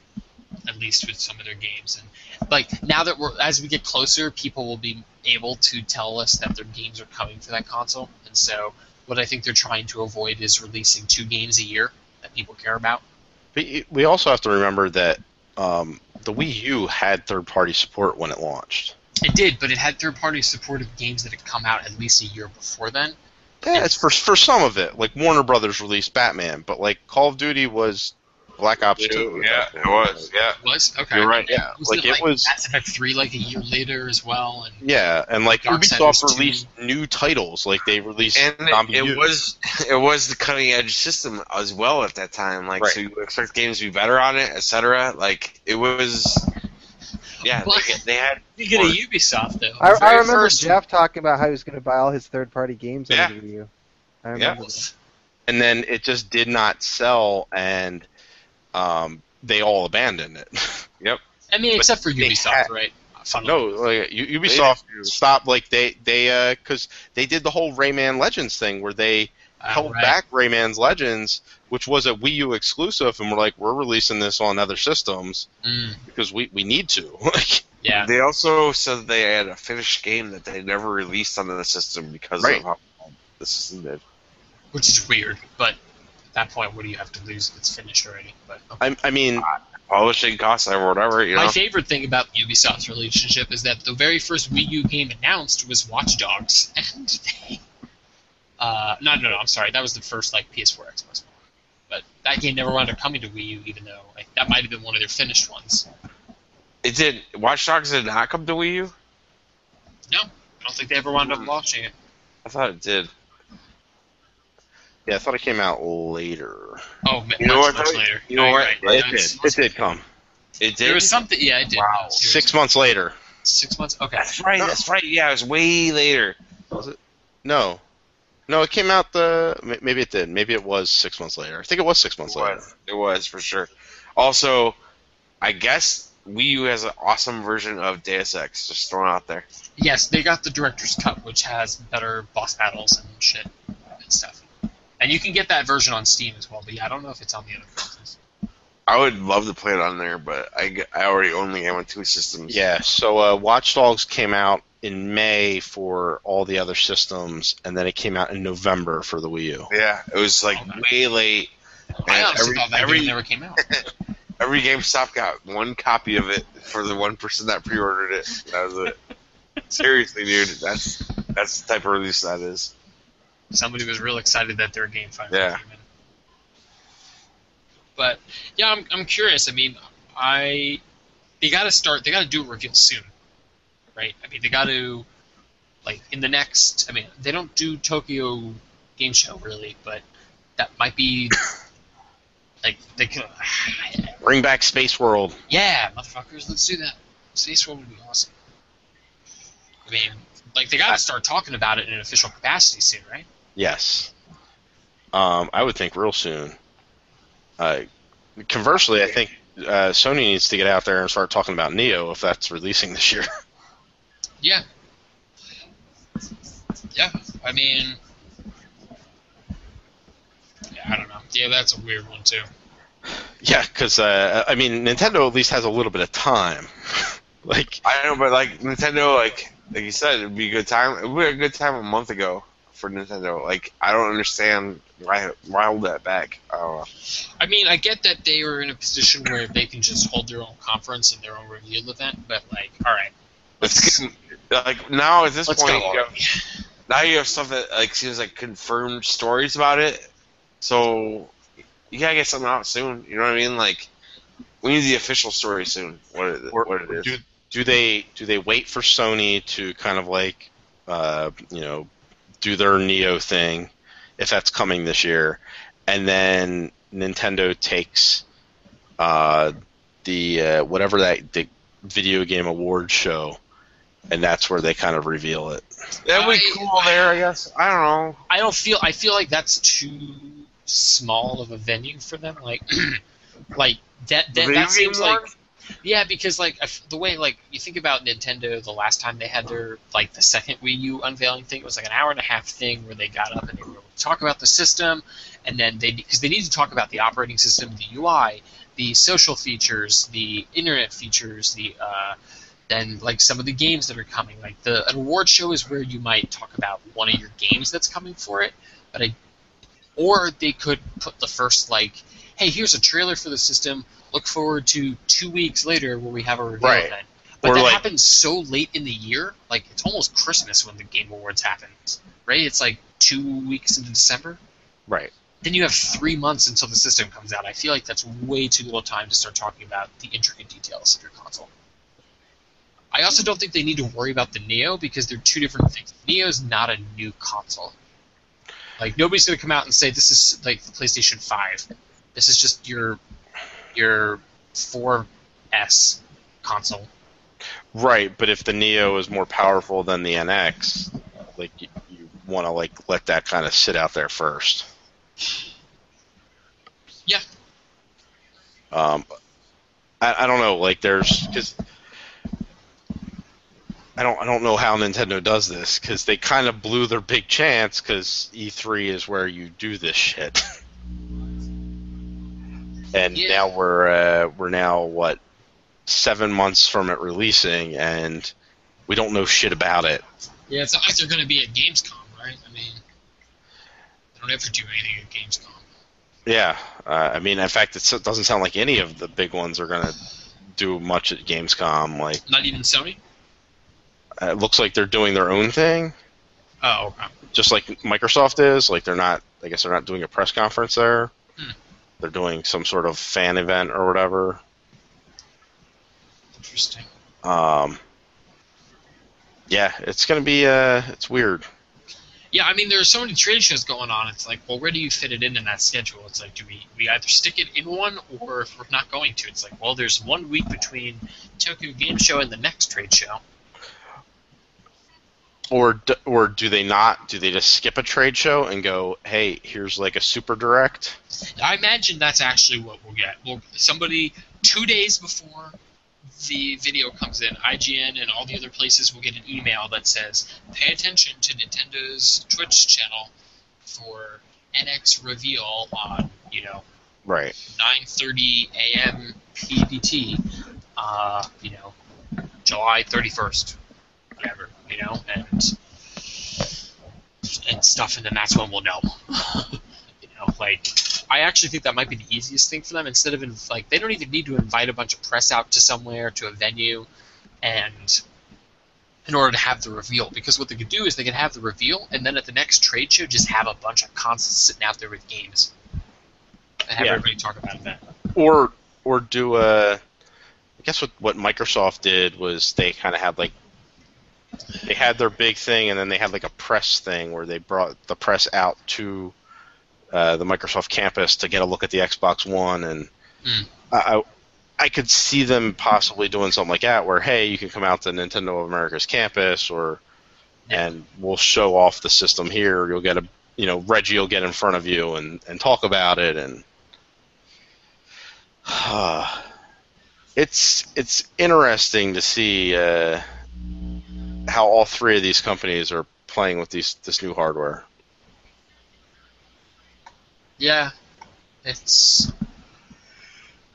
at least with some of their games, and like now that we're as we get closer, people will be able to tell us that their games are coming for that console. And so, what I think they're trying to avoid is releasing two games a year that people care about. But y- we also have to remember that um, the Wii U had third-party support when it launched. It did, but it had third-party support of games that had come out at least a year before then. Yeah, it's for for some of it. Like Warner Brothers released Batman, but like Call of Duty was Black Ops two. Yeah, it was. Yeah. It was okay. You're right. Yeah, Was like it, it like was. Mass Effect three like a year later as well, and Yeah, and like Darksiders Ubisoft two. released new titles. Like they released And Zombie it, U. it was it was the cutting edge system as well at that time. Like Right. so, you expect games to be better on it, et cetera. Like it was. Yeah, But- they, they had. you get a Ubisoft though. I, I very remember first- Jeff talking about how he was going to buy all his third-party games on Yeah. the Wii U. I Yeah. remember that. and then it just did not sell, and um, they all abandoned it. I mean, except for they Ubisoft, had- right? Funnily. No, like, U- Ubisoft They- stopped. Like they they because they did the whole Rayman Legends thing where they Uh, held right. back Rayman's Legends, which was a Wii U exclusive, and we're like, we're releasing this on other systems Mm, because we, we need to. Like, yeah. They also said that they had a finished game that they never released on the system because Right. of how the system did. Which is weird, but at that point, what do you have to lose if it's finished already? But I, I mean, Publishing costs or whatever, you know. my favorite thing about Ubisoft's relationship is that the very first Wii U game announced was Watch Dogs, and they, uh, no, no, no, I'm sorry, that was the first like P S four Xbox one. But that game never wound up coming to Wii U, even though like, that might have been one of their finished ones. It did. Watch Dogs did not come to Wii U. No, I don't think they ever wound up launching it. I thought it did. yeah, I thought it came out later. Oh, m- You know much, what, much though? later. You No, know you're what? right. It Yeah, did. it's- It did come It did. There was something. Yeah, it did. Wow. No, seriously. six months later. Six months. Okay. That's right. That's right. Yeah, it was way later. No, no, it came out the m- maybe it did. Maybe it was six months later. I think it was six months It later. was. It was for sure. Also, I guess Wii U has an awesome version of Deus Ex. Just thrown out there. Yes, they got the director's cut, which has better boss battles and shit and stuff. And you can get that version on Steam as well. But yeah, I don't know if it's on the other consoles. I would love to play it on there, but I, g- I already own the game on two systems. Yeah, so uh, Watch Dogs came out in May for all the other systems, and then it came out in November for the Wii U. Yeah, it was like Okay. way late. I And honestly every, thought that every, game never came out. every GameStop got one copy of it for the one person that pre-ordered it. That was it. Seriously, dude, that's that's the type of release that is. Somebody was real excited that their game finally Yeah. came in. But yeah, I'm I'm curious. I mean, I they got to start. They got to do a reveal soon, right? I mean, they got to like in the next. I mean, they don't do Tokyo Game Show really, but that might be like they could. Bring back Space World. Yeah, motherfuckers, let's do that. Space World would be awesome. I mean, like they got to start talking about it in an official capacity soon, right? Yes. Um, I would think real soon. Uh, conversely, I think uh, Sony needs to get out there and start talking about Neo if that's releasing this year. Yeah. Yeah, I mean, yeah, I don't know. Yeah, that's a weird one too. Yeah, because uh, I mean, Nintendo at least has a little bit of time. Like, I don't know, but like Nintendo, like like you said, it'd be a good time. It would be a good time a month ago for Nintendo. Like, I don't understand why why hold that back. I don't know. I mean, I get that they were in a position where they can just hold their own conference and their own reveal event, but like, all right, It's getting, like now at this let's point, go. you have, now you have stuff that like seems like confirmed stories about it. So you gotta get something out soon. You know what I mean? Like, we need the official story soon. What it, Or, what it is? do do they do they wait for Sony to kind of like uh, you know do their Neo thing, if that's coming this year, and then Nintendo takes uh, the uh, whatever that the video game awards show, and that's where they kind of reveal it. That'd be I- cool there, I guess. I don't know. I don't feel. I feel like that's too small of a venue for them. Like, like that. That, Video that seems game like. one? Yeah, because like if- the way like you think about Nintendo, the last time they had their like the second Wii U unveiling thing, it was like an hour and a half thing where they got up and they were able to talk about the system, and then they because they need to talk about the operating system, the U I, the social features, the internet features, the uh, then like some of the games that are coming. Like the an award show is where you might talk about one of your games that's coming for it, but I or they could put the first like, hey, here's a trailer for the system. Look forward to two weeks later where we have a reveal Right. event. But Or that like- happens so late in the year, like it's almost Christmas when the Game Awards happens, right? It's like two weeks into December. Right. Then you have three months until the system comes out. I feel like that's way too little time to start talking about the intricate details of your console. I also don't think they need to worry about the Neo because they're two different things. Neo is not a new console. Like nobody's going to come out and say this is like the PlayStation five. This is just your your four S console. Right, but if the Neo is more powerful than the N X, like you, you want to like let that kind of sit out there first. Yeah. Um, I, I don't know. Like there's because I don't I don't know how Nintendo does this because they kind of blew their big chance because E three is where you do this shit. And Yeah. now we're uh, we're now what seven months from it releasing, and we don't know shit about it. Yeah, it's not like they're going to be at Gamescom, right? I mean, they don't ever do anything at Gamescom. Yeah, uh, I mean, in fact, it's, it doesn't sound like any of the big ones are going to do much at Gamescom. Like, Not even Sony? uh, it looks like they're doing their own thing, Oh, okay. just like Microsoft is. Like, they're not. I guess they're not doing a press conference there. Hmm. They're doing some sort of fan event or whatever. Interesting. Um, yeah, it's going to be. Uh, it's weird. Yeah, I mean, there are so many trade shows going on. It's like, well, where do you fit it in in that schedule? It's like, do we, we either stick it in one, or if we're not going to, it's like, well, there's one week between Tokyo Game Show and the next trade show. Or d- or do they not? Do they just skip a trade show and go, hey, here's like a super direct? I imagine that's actually what we'll get. We'll, somebody, two days before the video comes in, I G N and all the other places will get an email that says, pay attention to Nintendo's Twitch channel for N X reveal on, you know, Right. nine thirty a.m. P D T, uh, you know, July thirty-first, whatever, you know, and and stuff, and then that's when we'll know. You know, like, I actually think that might be the easiest thing for them. Instead of, in, like, they don't even need to invite a bunch of press out to somewhere, to a venue, and in order to have the reveal. Because what they could do is they could have the reveal, and then at the next trade show, just have a bunch of consoles sitting out there with games. And have Yeah. everybody talk about it then. Or or do a. I guess what what Microsoft did was they kind of had like. They had their big thing, and then they had like a press thing where they brought the press out to uh, the Microsoft campus to get a look at the Xbox One, and Mm. I, I I could see them possibly doing something like that, where hey, you can come out to Nintendo of America's campus, or Yeah. and we'll show off the system here. You'll get a you know Reggie will get in front of you and, and talk about it, and it's it's interesting to see. Uh, how all three of these companies are playing with these this new hardware. Yeah, it's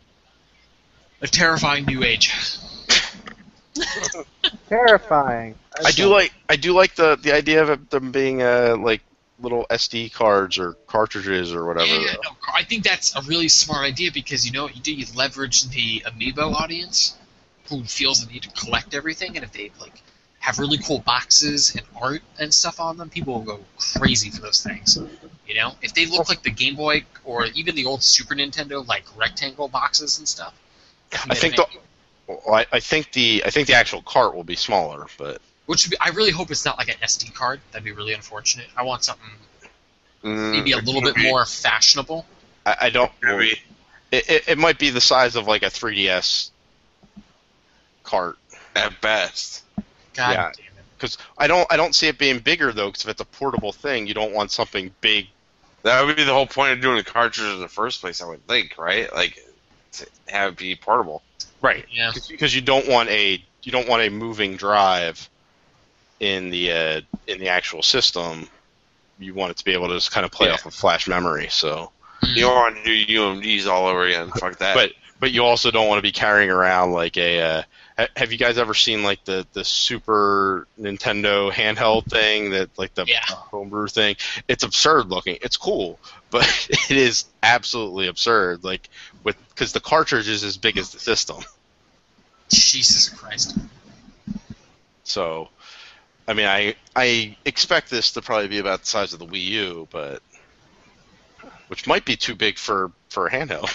a terrifying new age. Terrifying. I do like I do like the, the idea of it, them being uh, like little S D cards or cartridges or whatever. Yeah, no, I think that's a really smart idea because you know what you do? You leverage the Amiibo audience who feels the need to collect everything, and if they like have really cool boxes and art and stuff on them, people will go crazy for those things. You know, if they look like the Game Boy or even the old Super Nintendo, like rectangle boxes and stuff. I think the well, I, I think the I think the actual cart will be smaller, but which would be, I really hope it's not like an S D card. That'd be really unfortunate. I want something Mm, maybe a little bit more fashionable. I, I don't. Maybe. It, it it might be the size of like a three D S cart. At best. God Yeah. damn it. Because I don't I don't see it being bigger though. Because if it's a portable thing, you don't want something big. That would be the whole point of doing a cartridge in the first place, I would think, right? Like, to have it be portable. Right. Yeah. Because you don't want a you don't want a moving drive in the uh, in the actual system. You want it to be able to just kind of play Yeah. off of flash memory. So, You don't want to do U M Ds all over again. Fuck that. but but you also don't want to be carrying around like a. Uh, ha- have you guys ever seen like the, the Super Nintendo handheld thing that like the Yeah. homebrew thing? It's absurd looking. It's cool, but it is absolutely absurd. Like with because the cartridge is as big as the system. Jesus Christ. So, I mean, I I expect this to probably be about the size of the Wii U, but which might be too big for for a handheld.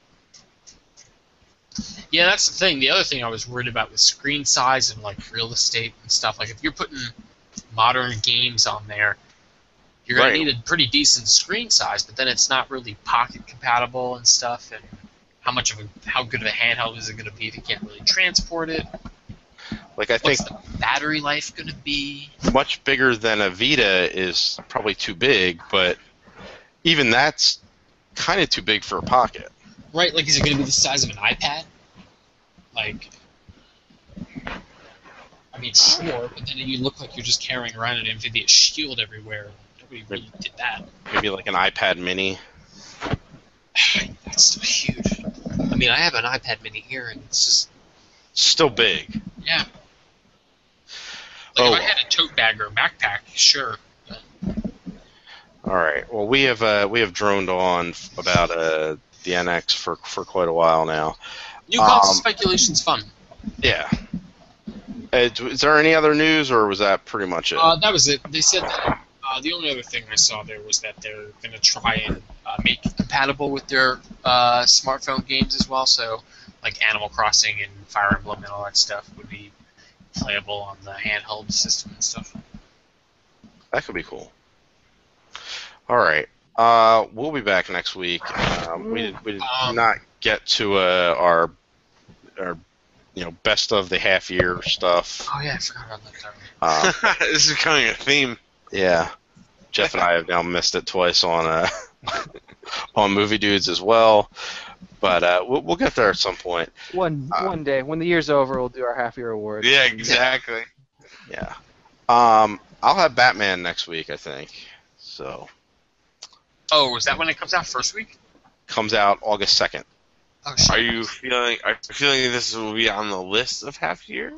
Yeah, that's the thing. The other thing I was worried about was screen size and like real estate and stuff. Like if you're putting modern games on there, you're gonna Right. need a pretty decent screen size, but then it's not really pocket compatible and stuff. And how much of a how good of a handheld is it gonna be if you can't really transport it? Like I think What's the battery life gonna be? much bigger than a Vita is probably too big, but even that's kind of too big for a pocket. Right, like is it gonna be the size of an iPad? Like, I mean, sure, but then you look like you're just carrying around an NVIDIA Shield everywhere. Nobody really did that. Maybe like an iPad Mini. That's still huge. I mean, I have an iPad Mini here, and it's just Still big. yeah. Like Oh. if I had a tote bag or a backpack, sure. But All right. Well, we have uh, we have droned on f- about uh, the N X for for quite a while now. new console Um, speculation's fun. Yeah. Uh, d- is there any other news, or was that pretty much it? Uh, that was it. They said that uh, the only other thing I saw there was that they're going to try and uh, make it compatible with their uh, smartphone games as well. So, like Animal Crossing and Fire Emblem and all that stuff would be playable on the handheld system and stuff. That could be cool. All right. Uh, we'll be back next week. Um, we did, we did Um, not get to uh, our our you know best of the half year stuff. Oh yeah, I forgot about that. Sorry. Um, This is becoming a theme. yeah, Jeff and I have now missed it twice on uh, on Movie Dudes as well, but uh, we'll, we'll get there at some point. One Uh, one day when the year's over, we'll do our half year award. Yeah, exactly. Yeah. Um, I'll have Batman next week, I think. So Oh, is that when it comes out? First week? comes out August second. Oh shit. Are you feeling? Are you feeling this will be on the list of half year?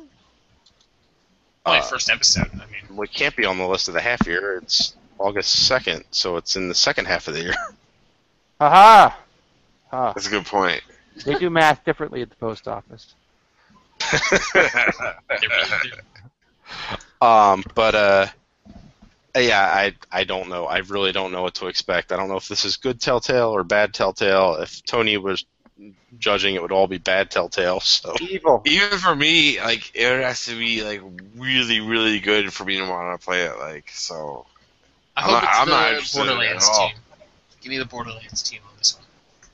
Only Uh, first episode. I mean, Well, it can't be on the list of the half year. It's August second, so it's in the second half of the year. Haha! Ah, That's a good point. they do math differently at the post office. they really do. Um, but uh, yeah, I I don't know. I really don't know what to expect. I don't know if this is good Telltale or bad Telltale. If Tony was judging, it would all be bad Telltale. So Evil. Even for me, like it has to be like really, really good for me to want to play it. Like so. I I'm hope not- it's I'm not the interested in it Borderlands at all. team. Give me the Borderlands team on this one.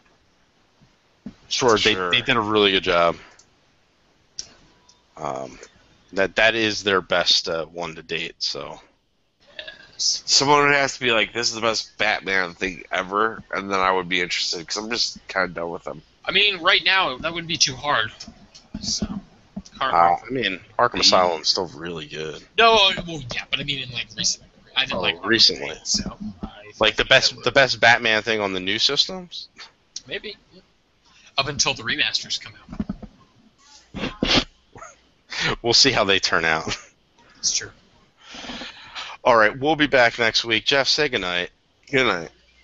sure, they Sure. they did a really good job. Um, that that is their best uh, one to date. So Yes. Someone would have to be like, "This is the best Batman thing ever," and then I would be interested because I'm just kind of done with them. I mean, right now that wouldn't be too hard. So, hard, uh, I mean, Arkham Asylum is still really good. no, well, yeah, but I mean, in like recent, I didn't Oh, like Arkham recently. Knight, so I Like the think best that would- the best Batman thing on the new systems. maybe yeah. Up until the remasters come out. We'll see how they turn out. It's true. All right, we'll be back next week. Jeff, say goodnight. Good night.